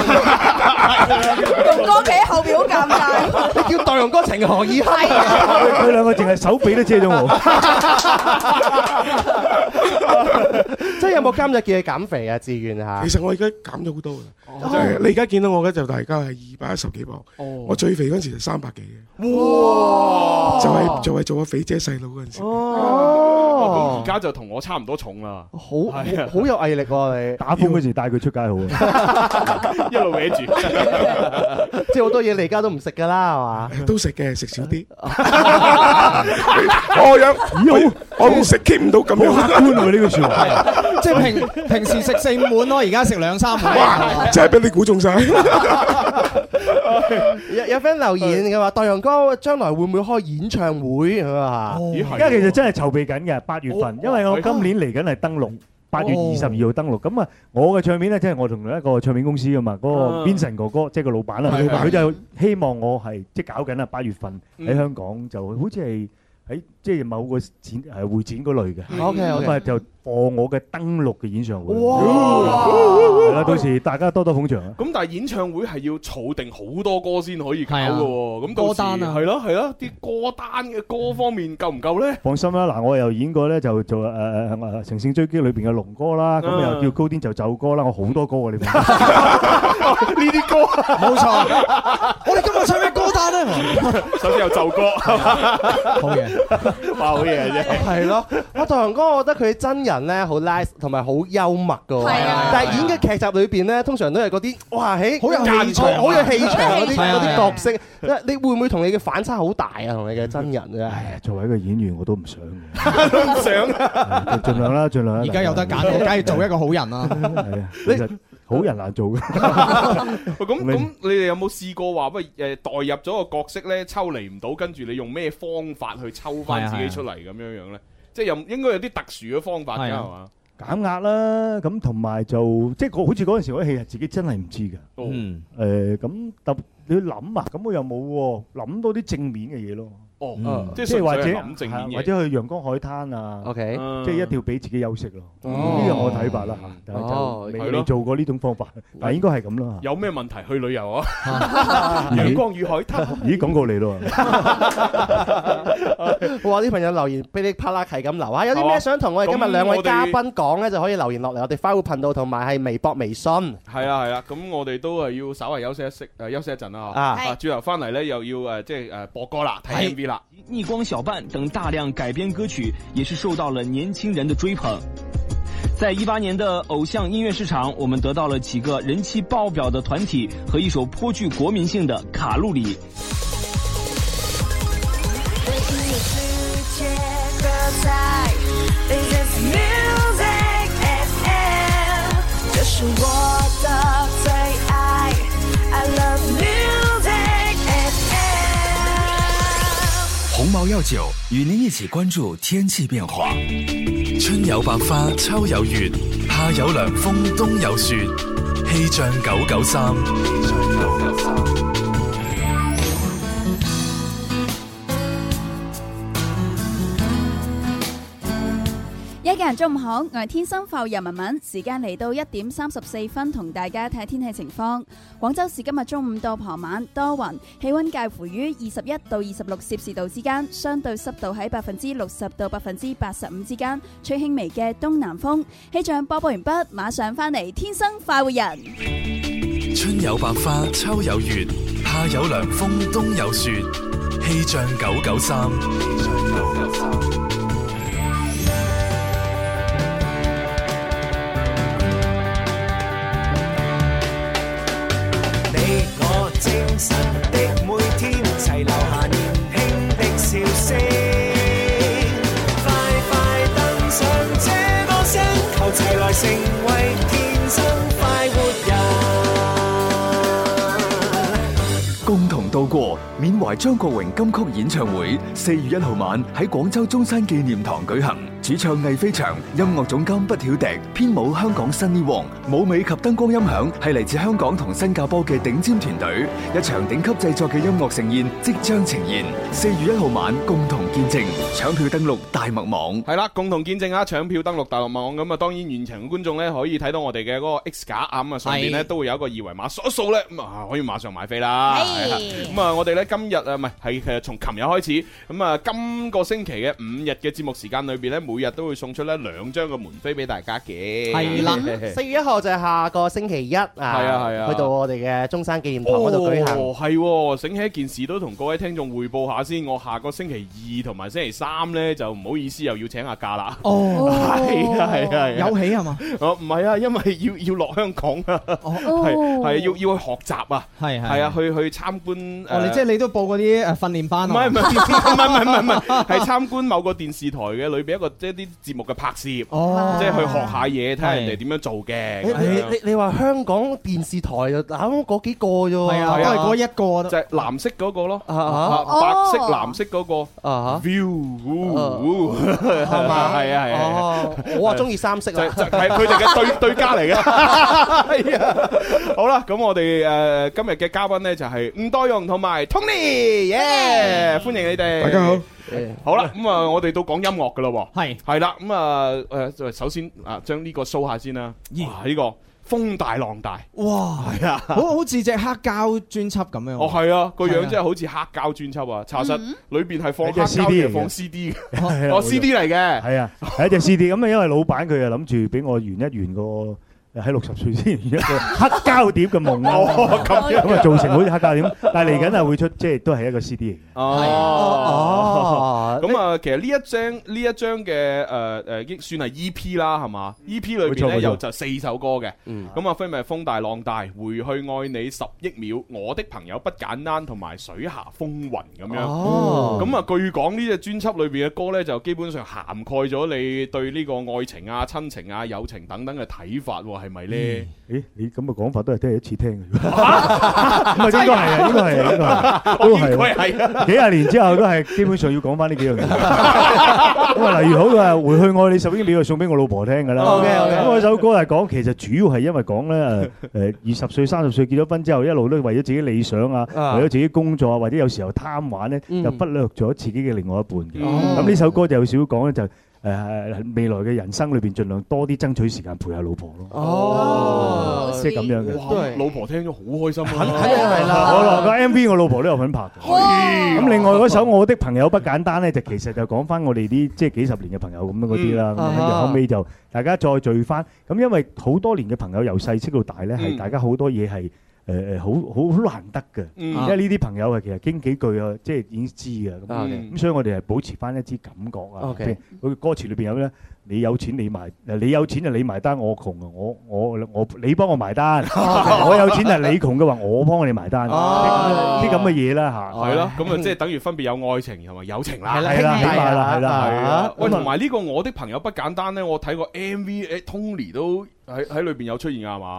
龍哥企喺後邊好尷尬， 叫代容哥情何以堪？ 佢兩個淨係手臂都遮咗我。 即係有冇今日叫你減肥啊？志願嚇。 其實我而家減咗好多嘅，你而家見到我咧就大家係二百一十幾磅，我最肥嗰陣時就三百幾嘅。哇！就係就係做阿肥姐細佬嗰陣時。 哦， 咁而家就同我差唔多重啦。 好好有毅力喎你。 打風嗰時帶佢出街好啊， 一路搲住。 即係好多嘢你而家都唔食㗎啦，係嘛？ 都食嘅，食少啲。我有，我唔食 keep 唔到咁樣。 客觀喎呢個説話。 即係平平時食四五碗咯，而家食兩三碗。 哇！真係俾你估中晒。 有有 friend 留言嘅話，代容哥將來會唔會開演唱會啊？ 而家其實真係籌備緊嘅，八月份，因為我今年嚟緊係登陸。八月二十二號登陸，咁啊，我嘅唱片咧，即係我同一個唱片公司噶嘛，嗰個 Vincent 哥哥，即係個老闆啦，佢就希望我係即係搞緊啊，八月份喺香港就好似係喺即係某個展係會展嗰類嘅，OK，咁啊就播我嘅登陸嘅演唱會，哇，係啦，到時大家多多捧場啊！ 咁但係演唱會係要儲定好多歌先可以搞嘅喎，咁歌單啊，係咯係咯，啲歌單嘅歌方面夠唔夠咧？ 放心啦，嗱，我又演過咧，就做誒誒誒《乘勝追擊》裏邊嘅龍歌啦，咁又叫高癲就走歌啦，我好多歌啊！你呢啲歌冇錯，我哋今日唱咩歌單咧？ 首先有奏歌， 好嘢， 哇，好嘢啫， 係咯。我代容哥，我覺得佢真人咧好 nice，同埋好幽默噶。係啊，但係演嘅劇集裏邊咧，通常都係嗰啲哇，喺好有氣場、 好有氣場嗰啲嗰啲角色。你會唔會同你嘅反差好大啊？同你嘅真人啫。 作為一個演員，我都唔想， 都唔想， 盡量啦，盡量啦。 而家有得揀，我梗係做一個好人啦。 係啊，其實好人難做嘅。 咁咁，你哋有冇試過話喂誒代入咗個角色咧，抽離唔到，跟住你用咩方法去抽翻自己出嚟咁樣樣咧？即係又應該有啲特殊嘅方法㗎係嘛？ 減壓啦，咁同埋就即係好似嗰陣時嗰啲戲係自己真係唔知嘅。嗯。誒咁特你要諗啊，咁我又冇喎，諗多啲正面嘅嘢咯。哦，即係或者或者去陽光海灘啊，OK，即係一定要俾自己休息咯。呢個我睇法啦嚇，但係就未未做過呢種方法，但係應該係咁啦。 有咩問題去旅遊啊？陽光與海灘， 咦廣告嚟咯！ 哇！啲朋友留言噼里啪啦係咁留啊，有啲咩想同我哋今日兩位嘉賓講咧，就可以留言落嚟我哋快活頻道同埋係微博、微信。 係啊係啊，咁我哋都係要稍為休息一息誒休息一陣啦嚇。啊，轉頭翻嚟咧又要誒即係誒播歌啦，睇 M V 啦。 逆光小伴等大量改編歌曲也是受到了年輕人的追捧。在一八年的偶像音樂市場，我們得到了幾個人氣爆表的團體和一首頗具國民性的《卡路里》。 這是我的最愛貓藥酒與您一起關注天氣變化。春有百花，秋有月，夏有涼風，冬有雪。氣象九九三。 一家人中午好，我係天生快活人文文，時間嚟到一點三十四分，同大家睇下天氣情況。廣州市今日中午到傍晚多雲，氣溫介乎於二十一到二十六攝氏度之間，相對濕度喺百分之六十到百分之八十五之間，吹輕微嘅東南風。氣象播報完畢，馬上翻嚟天生快活人。 春有百花，秋有月，夏有涼風，冬有雪。氣象九九三。 精神的每天，齊留下年輕的笑聲。快快登上這個星球，齊來成為天生快活人。 共同度過緬懷張國榮金曲演唱會，四月一號晚喺廣州中山紀念堂舉行。主唱魏飛翔，音樂總監不曉迪，編舞香港 Sunny Wong，舞美及燈光音響係嚟自香港同新加坡嘅頂尖團隊。一場頂級製作嘅音樂盛宴即將呈現，四月一號晚共同見證，搶票登錄大麥網。 係啦，共同見證啊！搶票登錄大麥網咁啊，當然現場嘅觀眾咧可以睇到我哋嘅嗰個 X 架啊，咁啊上邊咧都會有一個二維碼掃一掃咧，咁啊可以馬上買飛啦。咁啊，我哋咧今日啊唔係係其實從琴日開始，咁啊今個星期嘅五日嘅節目時間裏邊咧，每日都會送出咧兩張嘅門飛俾大家嘅。 係啦，四月一號就係下個星期一啊，係啊係啊，去到我哋嘅中山紀念堂嗰度舉行。 哦，係，醒起一件事都同各位聽眾匯報下先。我下個星期二同埋星期三咧就唔好意思又要請下假啦。 哦， 係啊係啊， 有喜係嘛？ 哦，唔係啊，因為要要落香港啊，係係要要去學習啊，係係啊，去去參觀。 哦，你即係你都報嗰啲誒訓練班？ 唔係唔係唔係唔係唔係，係參觀某個電視台嘅裏邊一個即係啲節目嘅拍攝，哦，即係去學下嘢，睇下人哋點樣做嘅。 你你你話香港電視台就啱嗰幾個啫喎， 係啊，都係嗰一個， 就係藍色嗰個咯，白色藍色嗰個啊 view 係嘛？係啊係啊， 我啊中意三色啊， 就係佢哋嘅對對家嚟嘅。係啊，好啦，咁我哋誒今日嘅嘉賓咧就係吳多榮同埋 Tony，耶！歡迎你哋， 大家好。 好啦，咁啊，我哋到講音樂噶咯， 係係啦，咁啊誒，首先啊，將呢個 show 下先啦。哇，呢個風大浪大，哇，係啊， 好好似隻黑膠專輯咁樣。 哦，係啊，個樣真係好似黑膠專輯啊！查實裏邊係放黑膠嘅，放 C D 嘅，哦 C D 嚟嘅， 係啊，係一隻 C D。咁啊，因為老闆佢啊諗住俾我圓一圓個。喺六十歲先完一個黑膠碟嘅夢啊！咁啊造成好似黑膠碟，但係嚟緊係會出，即係都係一個 C D 嚟嘅。 哦，咁啊，其實呢一張呢一張嘅誒誒，已算係 E P 啦，係嘛 ？E P 裏邊咧有就四首歌嘅。咁啊，分別係風大浪大、回去愛你十億秒、我的朋友不簡單同埋水下風雲咁樣。哦，咁啊，據講呢隻專輯裏邊嘅歌咧，就基本上涵蓋咗你對呢個愛情啊、親情啊、友情等等嘅睇法。係咪咧？ 誒，你咁嘅講法都係第一次聽嘅，咁啊應該係啊，應該係，應該係，都係，幾廿年之後都係基本上要講翻呢幾樣嘢。咁啊，例如好嘅回去愛你十億秒，送俾我老婆聽㗎啦。OK OK。咁嗰首歌係講，其實主要係因為講咧誒，二十歲、三十歲結咗婚之後，一路都為咗自己理想啊，為咗自己工作啊，或者有時候貪玩咧，就忽略咗自己嘅另外一半嘅。咁呢首歌就有少少講咧就。誒未來嘅人生裏邊，盡量多啲爭取時間陪下老婆咯。哦，即係咁樣嘅。 都係老婆聽咗好開心啊！ 肯定係啦。 我落個 M V， 我老婆都有份拍嘅。咁另外嗰首《我的朋友不簡單》咧，就其實就講翻我哋啲即係幾十年嘅朋友咁樣嗰啲啦。咁跟住後尾就大家再聚翻。咁因為好多年嘅朋友由細識到大咧，係大家好多嘢係。誒誒，好好好難得嘅，因為呢啲朋友係其實傾幾句啊，即係已經知嘅咁。咁所以我哋係保持翻一啲感覺啊。即係佢歌詞裏邊有咧，你有錢你埋，你有錢就你埋單，我窮啊，我我我你幫我埋單，我有錢係你窮嘅話，我幫你埋單，啲咁嘅嘢啦嚇。 係咯，咁啊即係等於分別有愛情同埋友情啦。 係啦，係啦，係啦，係啦。 喂，同埋呢個我的朋友不簡單咧，我睇過 M V，誒 Tony 都喺喺裏邊有出現啊嘛。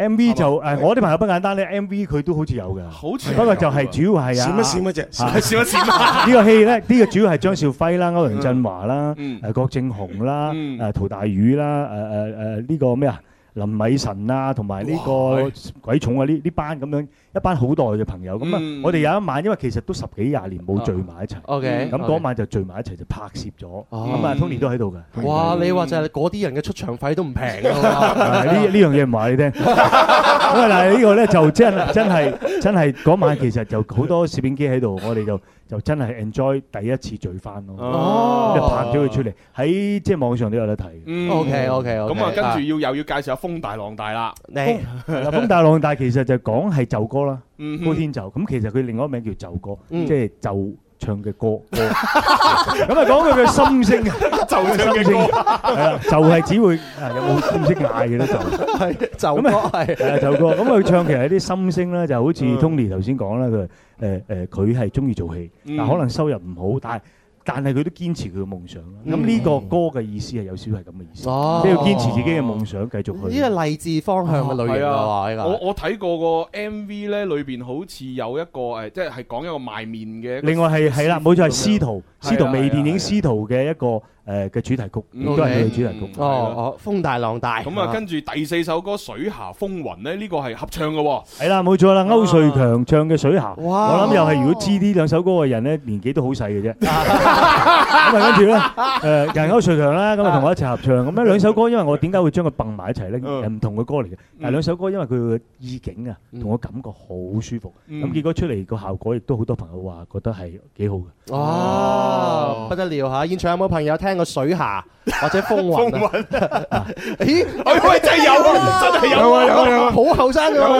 M V 就誒，我啲朋友不簡單咧，M V 佢都好似有嘅， 好似不過就係主要係啊， 閃一閃嗰隻， 閃一閃一閃。 呢個戲咧，呢個主要係張兆輝啦、歐陽震華啦、 嗯誒郭正雄啦、誒陶大宇啦、誒誒誒呢個咩啊？林米晨啊，同埋呢個鬼重啊，呢呢班咁樣一班好代嘅朋友，咁啊，我哋有一晚，因為其實都十幾廿年冇聚埋一齊 ，OK， 咁嗰晚就聚埋一齊就拍攝咗，咁啊 Tony 都喺度嘅。 哇！你話就係嗰啲人嘅出場費都唔平㗎喎。 呢呢樣嘢唔話你聽，咁啊但係呢個咧就真真係真係嗰晚其實就好多攝影機喺度，我哋就就真係 enjoy 第一次聚翻咯， 哦， 就拍咗佢出嚟喺即係網上都有得睇。 嗯 OK OK OK， 咁啊跟住要又要介紹下風大浪大啦。 你嗱風大浪大其實就講係就歌啦， 嗯哼高天就咁其實佢另外一個名叫就歌， 嗯即係就唱嘅歌歌。咁啊講佢嘅心聲， 就唱嘅歌係啦，就係只會啊有冇唔識嗌嘅咧就係就歌係係啊就歌。咁佢唱其實係啲心聲啦，就好似 Tony 頭先講啦，佢誒誒佢係中意做戲，但可能收入唔好，但係。但係佢都堅持佢嘅夢想啦。咁呢個歌嘅意思係有少少係咁嘅意思，即係要堅持自己嘅夢想，繼續去。 呢個勵志方向嘅類型啊！ 我我睇過個 M V 咧，裏邊好似有一個誒，即係係講一個賣麵嘅。 另外係係啦，冇錯係司徒，司徒微電影司徒嘅一個誒嘅主題曲，都係佢嘅主題曲。 哦哦，風大浪大。 咁啊，跟住第四首歌《水霞風雲》咧，呢個係合唱嘅喎。 係啦，冇錯啦，歐瑞強唱嘅《水霞》。我諗又係如果知呢兩首歌嘅人咧，年紀都好細嘅啫。咁啊，跟住咧，誒人歐瑞強啦，咁啊同我一齊合唱。咁咧兩首歌，因為我點解會將佢蹦埋一齊咧？誒唔同嘅歌嚟嘅，但係兩首歌因為佢嘅意境啊，同我感覺好舒服。咁結果出嚟個效果，亦都好多朋友話覺得係幾好嘅。 哇，不得了嚇！現場有冇朋友聽過水霞或者風雲啊？咦， 喂，真係有啊，真係有啊， 有有好後生㗎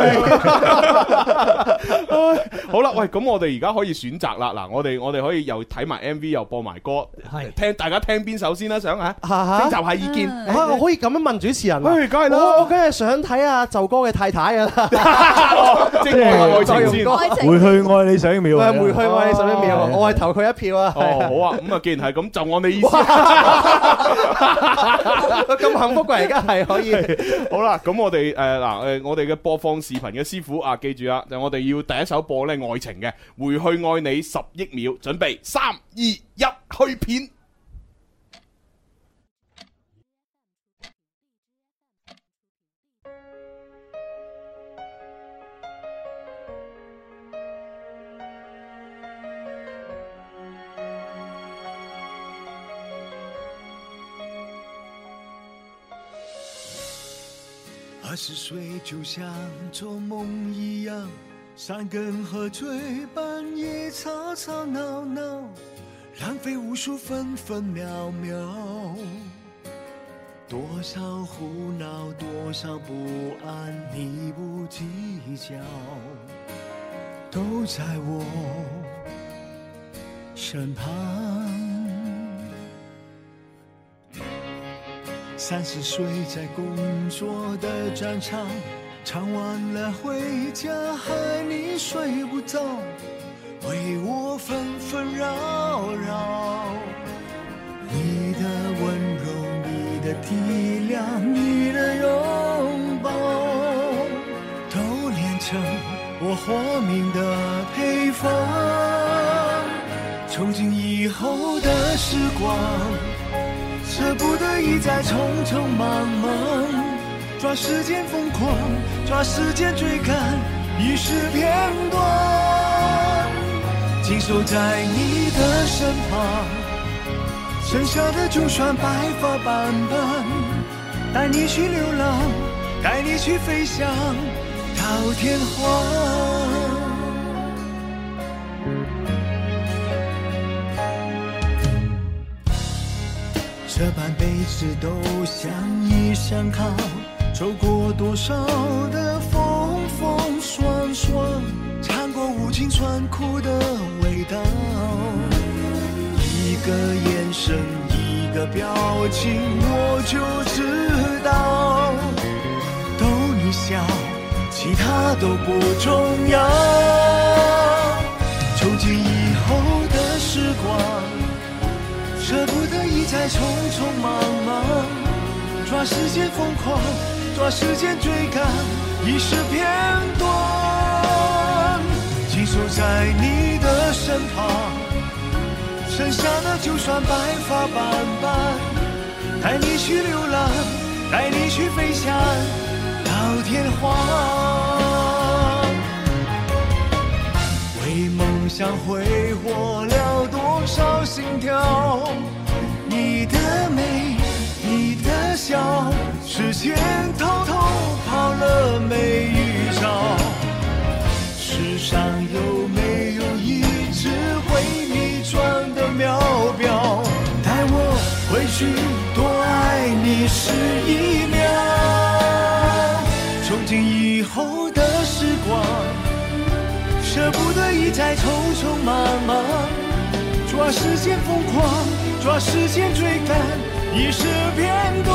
好啦，喂，咁我哋而家可以選擇啦。嗱，我哋我哋可以又睇埋 M V，又播埋歌，係聽大家聽邊首先啦？想嚇，徵集下意見。 啊，我可以咁樣問主持人啊？ 梗係啦， 我梗係想睇下就哥嘅太太㗎啦。 即係愛情先， 回去愛你十一秒。 係回去愛你十一秒，我係投佢一票啊！ 哦，好啊，咁啊，既然係咁，就按你意思。 咁幸福嘅而家係可以。 好啦，咁我哋誒嗱誒，我哋嘅播放視頻嘅師傅啊，記住啊，就我哋要第一首播咧愛情嘅，回去愛你十億秒，準備三二一，去片。 二十歲就像做夢一樣，山根喝醉，半夜吵吵鬧鬧，浪費無數分分秒秒。多少胡鬧，多少不安，你不計較，都在我身旁。三十歲在工作的戰場，唱完了回家，害你睡不着，為我紛紛擾擾。你的溫柔，你的體諒，你的擁抱，都煉成我活命的配方。從今以後的時光，捨不得一再匆匆忙忙，抓時間瘋狂，抓時間追趕遺失片段，緊守在你的身旁，剩下的就算白髮斑斑，帶你去流浪，帶你去飛翔到天荒。這半輩子都相依相靠，走過多少的風風霜霜，嘗過無盡酸苦的味道。一個眼神，一個表情，我就知道，逗你笑，其他都不重要。從今以後的時光，捨不得一再匆匆忙忙，抓時間瘋狂，抓時間追趕已是片段，紧守在你的身旁，剩下的就算白发斑斑，带你去流浪，带你去飞翔到天荒，为梦想挥霍了多少心跳，你的美你的笑，时间偷偷跑了没预兆，世上有没有一直为你转的秒表，带我回去多爱你十一秒，憧憬以后的时光，舍不得一再匆匆忙忙，抓时间疯狂，抓时间追赶，已是片段，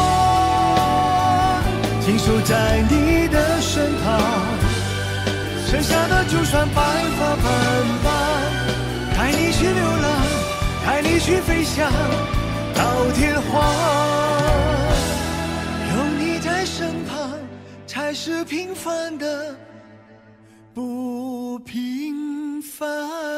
紧守在你的身旁，剩下的就算白发斑斑，带你去流浪，带你去飞翔到天荒，有你在身旁，才是平凡的不平凡。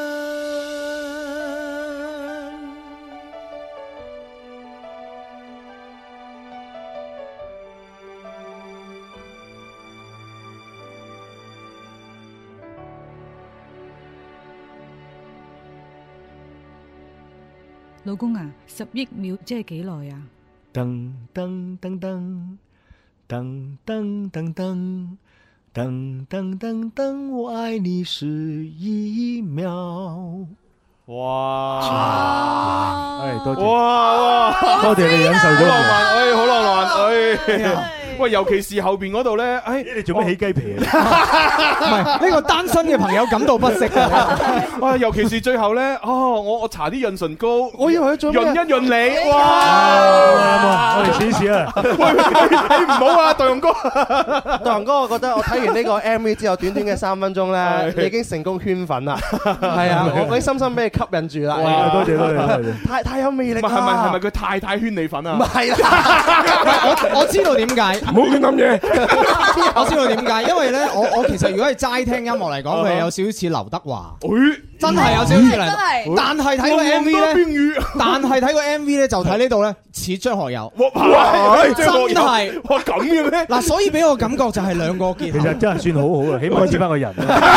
老公啊，十億秒即係幾耐啊？ 噔噔噔噔噔噔噔噔噔噔噔噔，我愛你十一秒。 哇！ 係多謝， 哇哇！ 多謝你忍受咗， 好浪漫，哎，好浪漫，哎。喂，尤其是後邊嗰度咧，哎， 你做咩起雞皮啊？ 唔係呢個單身嘅朋友感到不適啊！ 哇，尤其是最後咧，哦，我我搽啲潤唇膏， 我以為佢做咩潤一潤你，哇！ 我哋試試啊！ 喂，你唔好啊，代用哥， 代用哥，我覺得我睇完呢個 M V 之後，短短嘅三分鐘咧，你已經成功圈粉啦。係啊，我我深深俾你吸引住啦。 多謝多謝多謝， 太太有魅力啦！ 係咪係咪佢太太圈你粉啊？ 唔係啦， 我我知道點解。 唔好亂諗嘢。 我知道點解，因為咧，我我其實如果係齋聽音樂嚟講，佢係有少少似劉德華。真係有少少似劉德華。但係睇個 M V 咧，但係睇個 M V 咧，就睇呢度咧似張學友。 哇！ 真係哇咁嘅咩？ 嗱，所以俾我感覺就係兩個結合。 其實真係算好好啊，起碼似翻個人。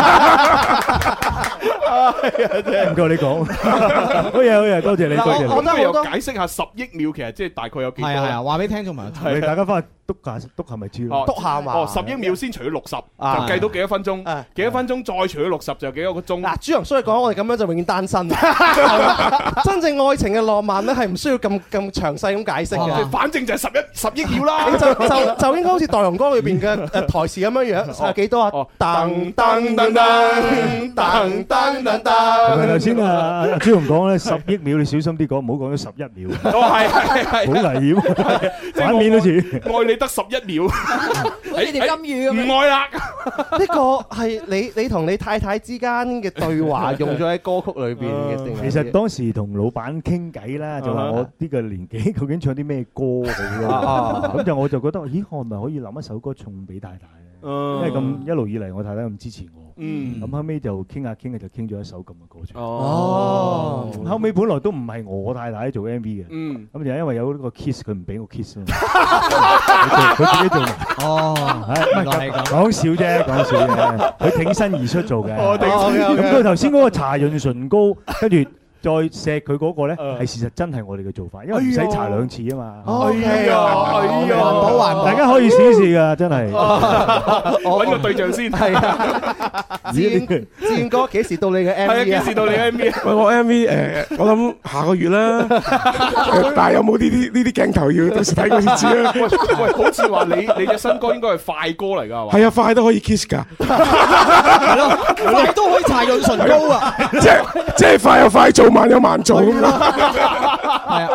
唔夠你講，好嘢好嘢，多謝你多謝你。 我都又解釋下十億秒其實即係大概有幾多？ 係啊係啊，話俾聽眾朋友聽。 大家翻去督下督下咪知咯。 督下嘛。 哦，十億秒先除咗六十，就計到幾多分鐘？幾多分鐘再除咗六十就幾多個鐘？ 嗱，朱紅所以講，我哋咁樣就永遠單身。真正愛情嘅浪漫咧，係唔需要咁咁詳細咁解釋嘅。 反正就係十一十億秒啦。 就就就應該好似《代容歌》裏邊嘅誒台詞咁樣樣，係幾多啊？噔噔噔噔噔噔噔噔。 頭先啊，朱紅講咧十億秒，你小心啲講，唔好講咗十一秒。 哦，係係係， 好危險，反面都似。 愛你得十一秒， 好似條金魚咁。 唔愛啦。 呢個係你你同你太太之間嘅對話，用咗喺歌曲裏邊嘅定係？ 其實當時同老闆傾偈啦，就話我呢個年紀究竟唱啲咩歌好咯？咁就我就覺得，咦，我係咪可以諗一首歌送俾太太咧？因為咁一路以嚟，我太太咁支持我。嗯，咁後尾就傾下傾下就傾咗一首咁嘅歌出嚟。 哦， 後尾本來都唔係我太太做 M V 嘅。嗯，咁就因為有呢個 kiss，佢唔俾我 kiss 啊。佢自己做埋。哦，係講笑啫，講笑啫。佢挺身而出做嘅。哦，咁佢頭先嗰個搽潤唇膏，跟住再錫佢嗰個咧，係事實真係我哋嘅做法，因為唔使搽兩次啊嘛。 哎呀，哎呀， 環保環保， 大家可以試一試㗎，真係。 揾個對象先。係啊。志遠，志遠哥幾時到你嘅 M V 啊？ 係啊，幾時到你嘅 M V 啊？ 喂，我 M V 誒，我諗下個月啦。但係有冇呢啲呢啲鏡頭要到時睇過先知啊？ 喂，好似話你你隻新歌應該係快歌嚟㗎係嘛？ 係啊，快都可以 kiss 㗎。 係咯，快都可以搽潤唇膏啊！ 即係即係快有快做，慢有慢做咁樣。 係啊，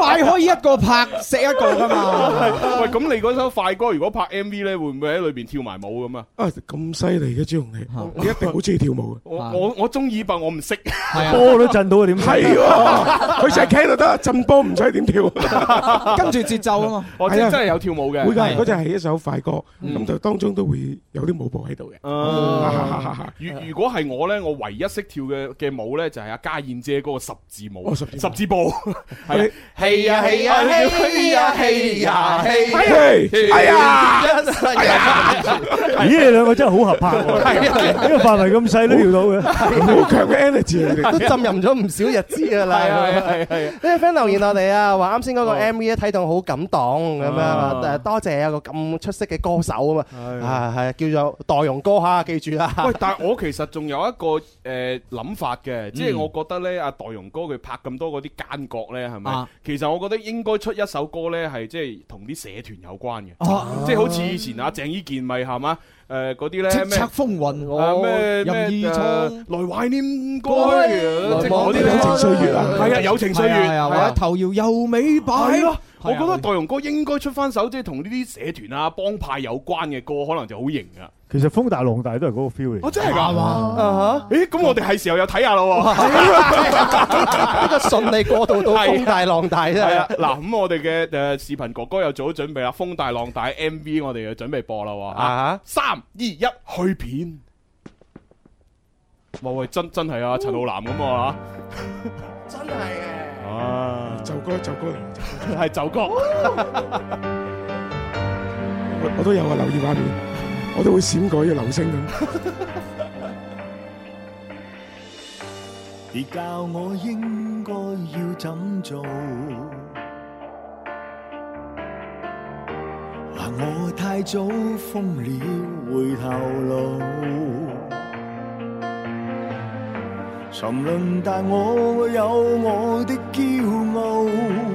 快可以一個拍食一個噶嘛？ 喂，咁你嗰首快歌如果拍 M V 咧，會唔會喺裏邊跳埋舞咁啊？ 啊，咁犀利嘅朱紅你，你一定好中意跳舞嘅。 我我我中意，但我唔識。 波都震到點？ 係喎，佢成日企喺度得，震波唔使點跳， 跟住節奏啊嘛。 我真真係有跳舞嘅。 會㗎，嗰隻係一首快歌，咁就當中都會有啲舞步喺度嘅。 如如果係我咧，我唯一識跳嘅嘅舞咧，就係阿家燕姐嗰個十字舞，十字步。係係呀係呀係呀係呀係，哎呀！ 咦，你兩個真係好合拍喎！呢個範圍咁細都跳到嘅， 好強嘅 energy， 浸淫咗唔少日子㗎啦。係係係。呢個 friend 留言我哋啊，話啱先嗰個 M V 咧睇到好感動咁樣啊，誒多謝有個咁出色嘅歌手啊嘛，啊係叫做代容哥嚇，記住啦。 喂，但係我其實仲有一個誒諗法嘅，即係我覺得咧，阿代容哥佢拍咁多嗰啲奸角咧，係咪？其實我覺得應該出一首歌咧，係即係同啲社團有關嘅，即係好似以前阿鄭伊健咪係嘛？誒嗰啲咧叱咤風雲啊咩任意衝來懷念過去嗰啲友情歲月啊， 係啊，友情歲月係啊，頭搖又尾擺咯。我覺得代容哥應該出翻首即係同呢啲社團啊幫派有關嘅歌，可能就好型啊。 其實風大浪大都係嗰個 feel 嚟。 哦，真係㗎？啊嚇！誒，咁我哋係時候又睇下咯喎。 呢個順利過渡到風大浪大啫。 係啊，嗱咁我哋嘅誒視頻哥哥又做好準備啦，風大浪大 M V 我哋就準備播啦喎。啊！三二一，去片。哇喂，真真係啊，陳浩南咁啊嚇！真係嘅。 啊！ 就歌就歌嚟， 係就歌。 我我都有啊，留意畫面，我都會閃過嘅流星咁。 別教我應該要怎做，話我太早瘋了回頭路。沉淪，但我有我的驕傲，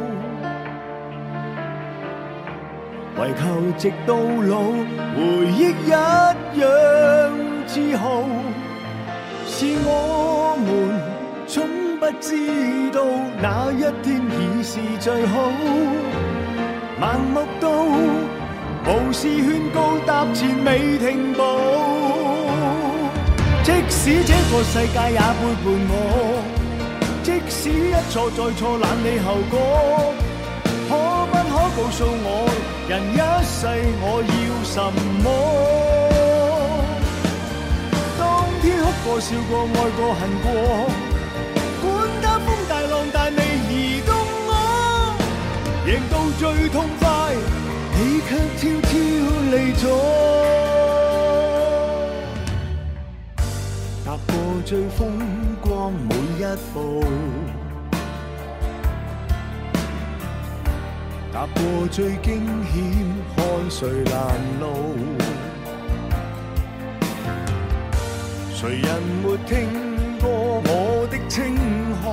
為求直到老，回憶一樣自豪。是我們總不知道那一天已是最好，盲目到無視勸告，踏前未停步。即使這個世界也背叛我，即使一錯再錯懶理後果，可不可告訴我，人一世我要什麼？當天哭過笑過愛過恨過，管他風大浪大未移動我，贏到最痛快，你卻悄悄離座。踏過最風光每一步，踏過最驚險，看誰攔路？誰人沒聽過我的稱號？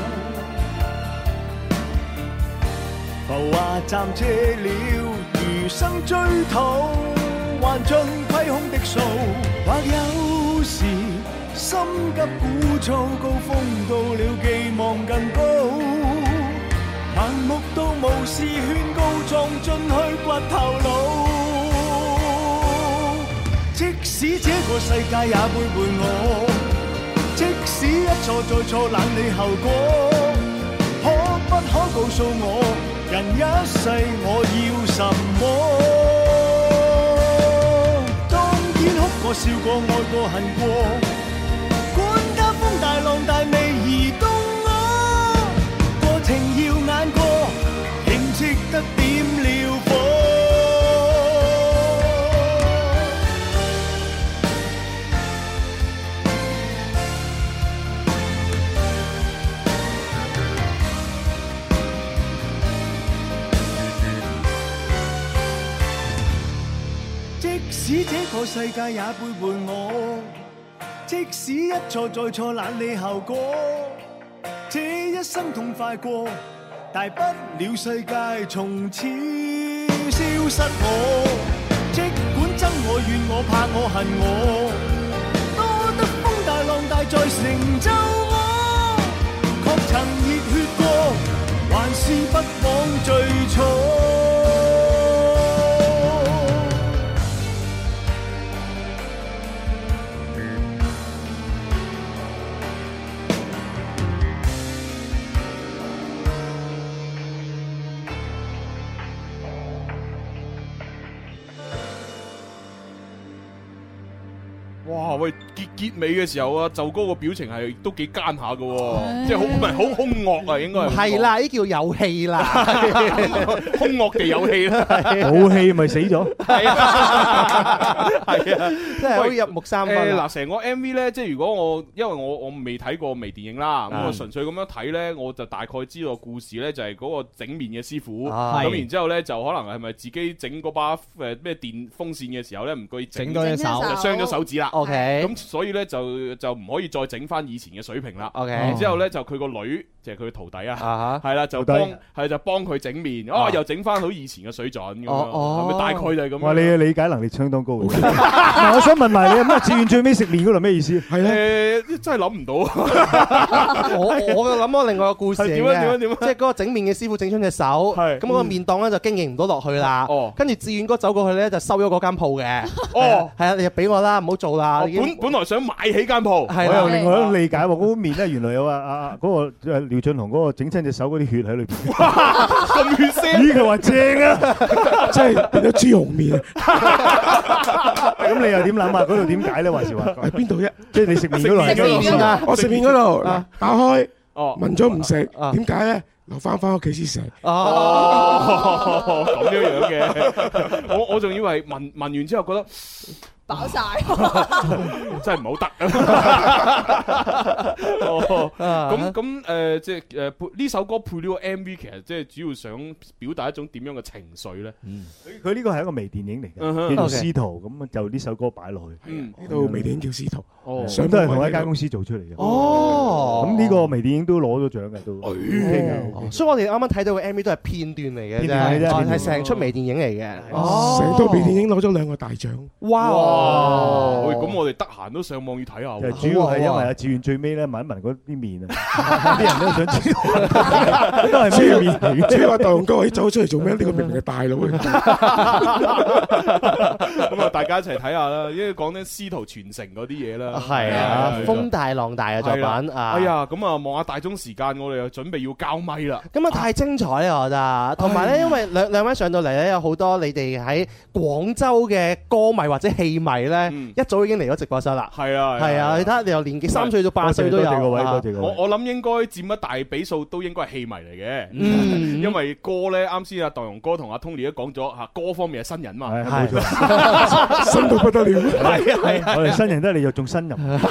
浮華暫借了餘生追討，還盡虧空的數，或有時心急鼓噪，高峰到了寄望更高，盲目到無視勸告，撞進去掘頭腦。即使這個世界也背叛我，即使一錯再錯懶理後果，可不可告訴我，人一世我要什麼？當天哭過笑過愛過恨過，風大浪大未移動我，過程耀眼過，仍值得點了火。即使這個世界也背叛我，即使一錯再錯懶理後果，這一生痛快過，大不了世界從此消失我。即管憎我怨我怕我恨我，多得風大浪大在成就我，確曾熱血過，還是不枉最初。 哇喂，結結尾嘅時候啊，就哥個表情係都幾奸下噶，即係好唔係好兇惡啊，應該係。 係啦，呢叫有戲啦， 兇惡地有戲啦， 冇戲咪死咗。 係啊，係啊， 真係好入木三分。 誒嗱，成個 M V 咧，即係如果我因為我我未睇過微電影啦，咁我純粹咁樣睇咧，我就大概知道故事咧就係嗰個整麵嘅師傅，咁然之後咧就可能係咪自己整嗰把誒咩電風扇嘅時候咧唔覺意整咗隻手， 就傷咗手指啦。 O K， 咁所以咧就就唔可以再整翻以前嘅水平啦。 O K， 然之後咧就佢個女就係佢嘅徒弟啊，係啦就幫係就幫佢整麵，哦又整翻好以前嘅水準咁樣，係咪大概就係咁？ 哇！你嘅理解能力相當高嘅。嗱，我想問埋你，咁志願最尾食麵嗰度咩意思？ 係咧，真係諗唔到。 我我諗咗另外個故事點啊點啊點啊！ 即係嗰個整麵嘅師傅整親隻手，咁嗰個麵檔咧就經營唔到落去啦。跟住志願哥走過去咧就收咗嗰間鋪嘅。哦，係啊，你就俾我啦，唔好做啦。 本本來想買起間鋪， 我又另外一種理解喎，嗰碗麵咧原來有啊啊嗰個誒廖俊雄嗰個整親隻手嗰啲血喺裏邊。 咁血腥？ 咦，佢話正啊， 即係變咗豬紅麵。 咁你又點諗啊？嗰度點解咧？話時話喺邊度啫？ 即係你食麵嗰度係邊度啊？我食麵嗰度，打開，聞咗唔食，點解咧？留翻翻屋企先食。 哦，咁樣樣嘅，我我仲以為聞聞完之後覺得飽晒， 真係唔好得。哦，咁咁誒，即係誒呢首歌配呢個 M V，其實即係主要想表達一種點樣嘅情緒咧？ 佢呢個係一個微電影嚟嘅，叫做司徒，咁就呢首歌擺落去。 呢套微電影叫司徒， 咁都係同一間公司做出嚟嘅。 哦， 咁呢個微電影都攞咗獎嘅都。 所以我哋啱啱睇到嘅 M V 都係片段嚟嘅啫，係成出微電影嚟嘅。 哦，成套微電影攞咗兩個大獎。 哇！ 喂，咁我哋得閒都上網要睇下。 主要係因為阿志遠最尾咧聞一聞嗰啲麵啊，啲人都想知道都係咩麵嚟嘅。 即係話大雄哥可以走出嚟做咩？呢個明明係大佬嚟。 咁啊，大家一齊睇下啦，因為講緊師徒傳承嗰啲嘢啦。 係啊，風大浪大嘅作品啊。 哎呀，咁啊望下大鐘時間，我哋又準備要交咪啦。 咁啊太精彩啦，我覺得。同埋咧，因為兩兩位上到嚟咧，有好多你哋喺廣州嘅歌迷或者戲迷咧，一早已經嚟咗直播室啦。 係啊， 係啊，你睇下你由年紀三歲到八歲都有。 多謝各位，多謝各位。 我我諗應該佔一大比數，都應該係戲迷嚟嘅。嗯，因為歌咧，啱先阿代容哥同阿 Tony 都講咗嚇，歌方面係新人嘛。 係冇錯， 新到不得了。 係啊係啊， 我哋新人都係你又仲新人。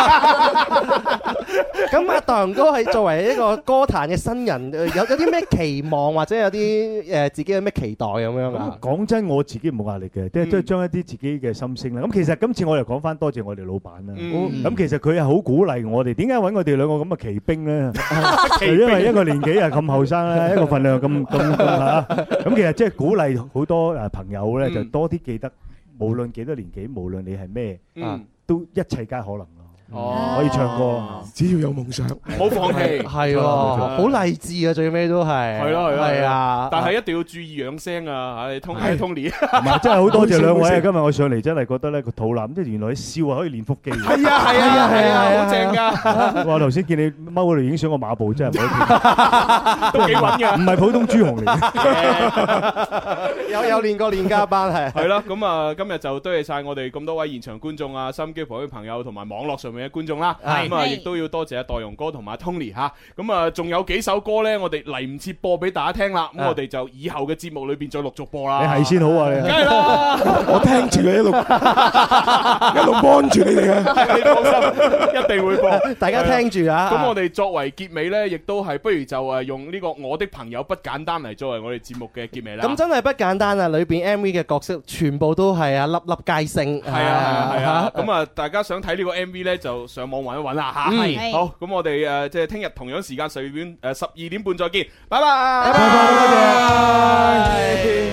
咁阿代容哥係作為一個歌壇嘅新人，有有啲咩期望或者有啲誒自己有咩期待咁樣啊？ 講真，我自己冇壓力嘅，即係都係將一啲自己嘅心聲啦。咁其實今次我又講翻多謝我哋老闆啦。咁其實佢係好鼓勵我哋，點解揾我哋兩個咁嘅奇兵咧？就因為一個年紀係咁後生咧，一個份量咁咁咁嚇。咁其實即係鼓勵好多誒朋友咧，就多啲記得，無論幾多年紀，無論你係咩，都一切皆可能。哦，可以唱歌， 只要有夢想， 唔好放棄， 係喎，好勵志啊！最尾都係， 係咯係咯， 係啊！ 但係一定要注意養聲啊！唉，Tony Tony， 唔係真係好多謝兩位啊！今日我上嚟真係覺得咧個肚腩，即係原來笑係可以練腹肌。 係啊係啊係啊，好正㗎！ 我頭先見你踎喺度影相個馬步真係唔好， 都幾穩㗎， 唔係普通豬紅嚟。 有有練過練家班係。 係啦，咁啊，今日就多謝曬我哋咁多位現場觀眾啊、收音機旁邊朋友同埋網絡上面嘅觀眾啦，咁啊，亦都要多謝阿代容哥同埋阿 Tony 嚇，咁啊，仲有幾首歌咧，我哋嚟唔切播俾大家聽啦，咁我哋就以後嘅節目裏邊再陸續播啦。 你係先好啊，你。 梗係啦， 我聽住你一路一路幫住你哋啊， 你放心，一定會播。 大家聽住啊。 咁我哋作為結尾咧，亦都係不如就誒用呢個我的朋友不簡單嚟作為我哋節目嘅結尾啦。 咁真係不簡單啊！裏邊 M V 嘅角色全部都係啊粒粒皆星。 係啊係啊，咁啊大家想睇呢個 M V 咧，就上網揾一揾啦嚇。係。好，咁我哋誒即係聽日同樣時間十二點誒十二點半再見，拜拜。拜拜，多謝。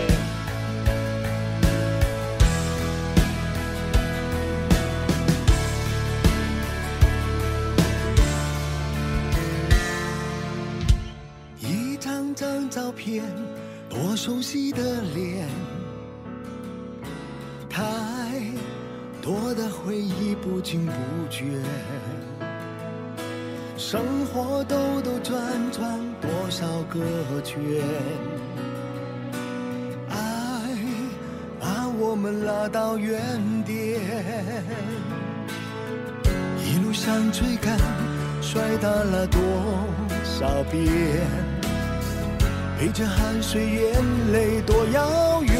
一趟张照片，多熟悉的脸，太多的回忆不经不觉，生活兜兜转转，多少个圈，爱把我们拉到原点，一路上追赶，摔打了多少遍，陪着汗水眼泪多遥远，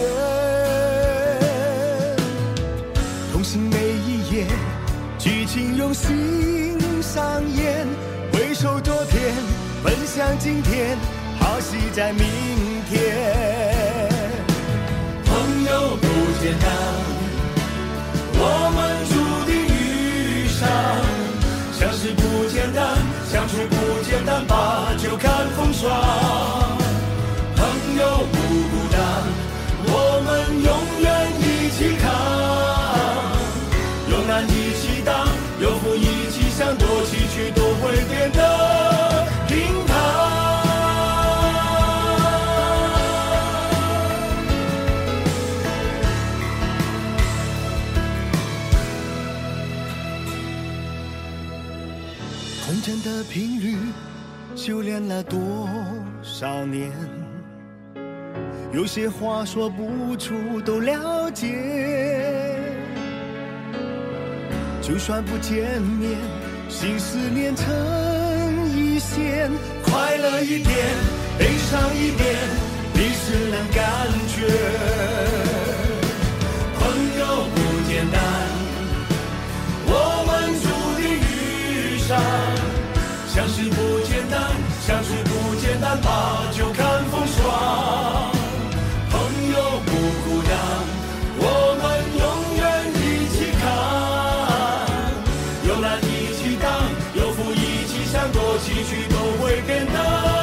同行每一页，剧情用心上演，回首昨天，奔向今天，好戏在明天。 朋友不简单，我们注定遇上，相识不简单，相处不简单，把酒看风霜。朋友不孤单，我们永远一起扛，有难一起当，有福一起享，多崎岖都会变得平坦。 空间的频率修炼了多少年，有些话说不出都了解，就算不见面，心思连成一线，快乐一点，悲伤一点，彼此能感觉。 朋友不简单，我们注定遇上，相识不简单，相处不简单，把酒看风霜。朋友不孤单，我们永远一起扛，有难一起当，有福一起享，多崎岖都会变得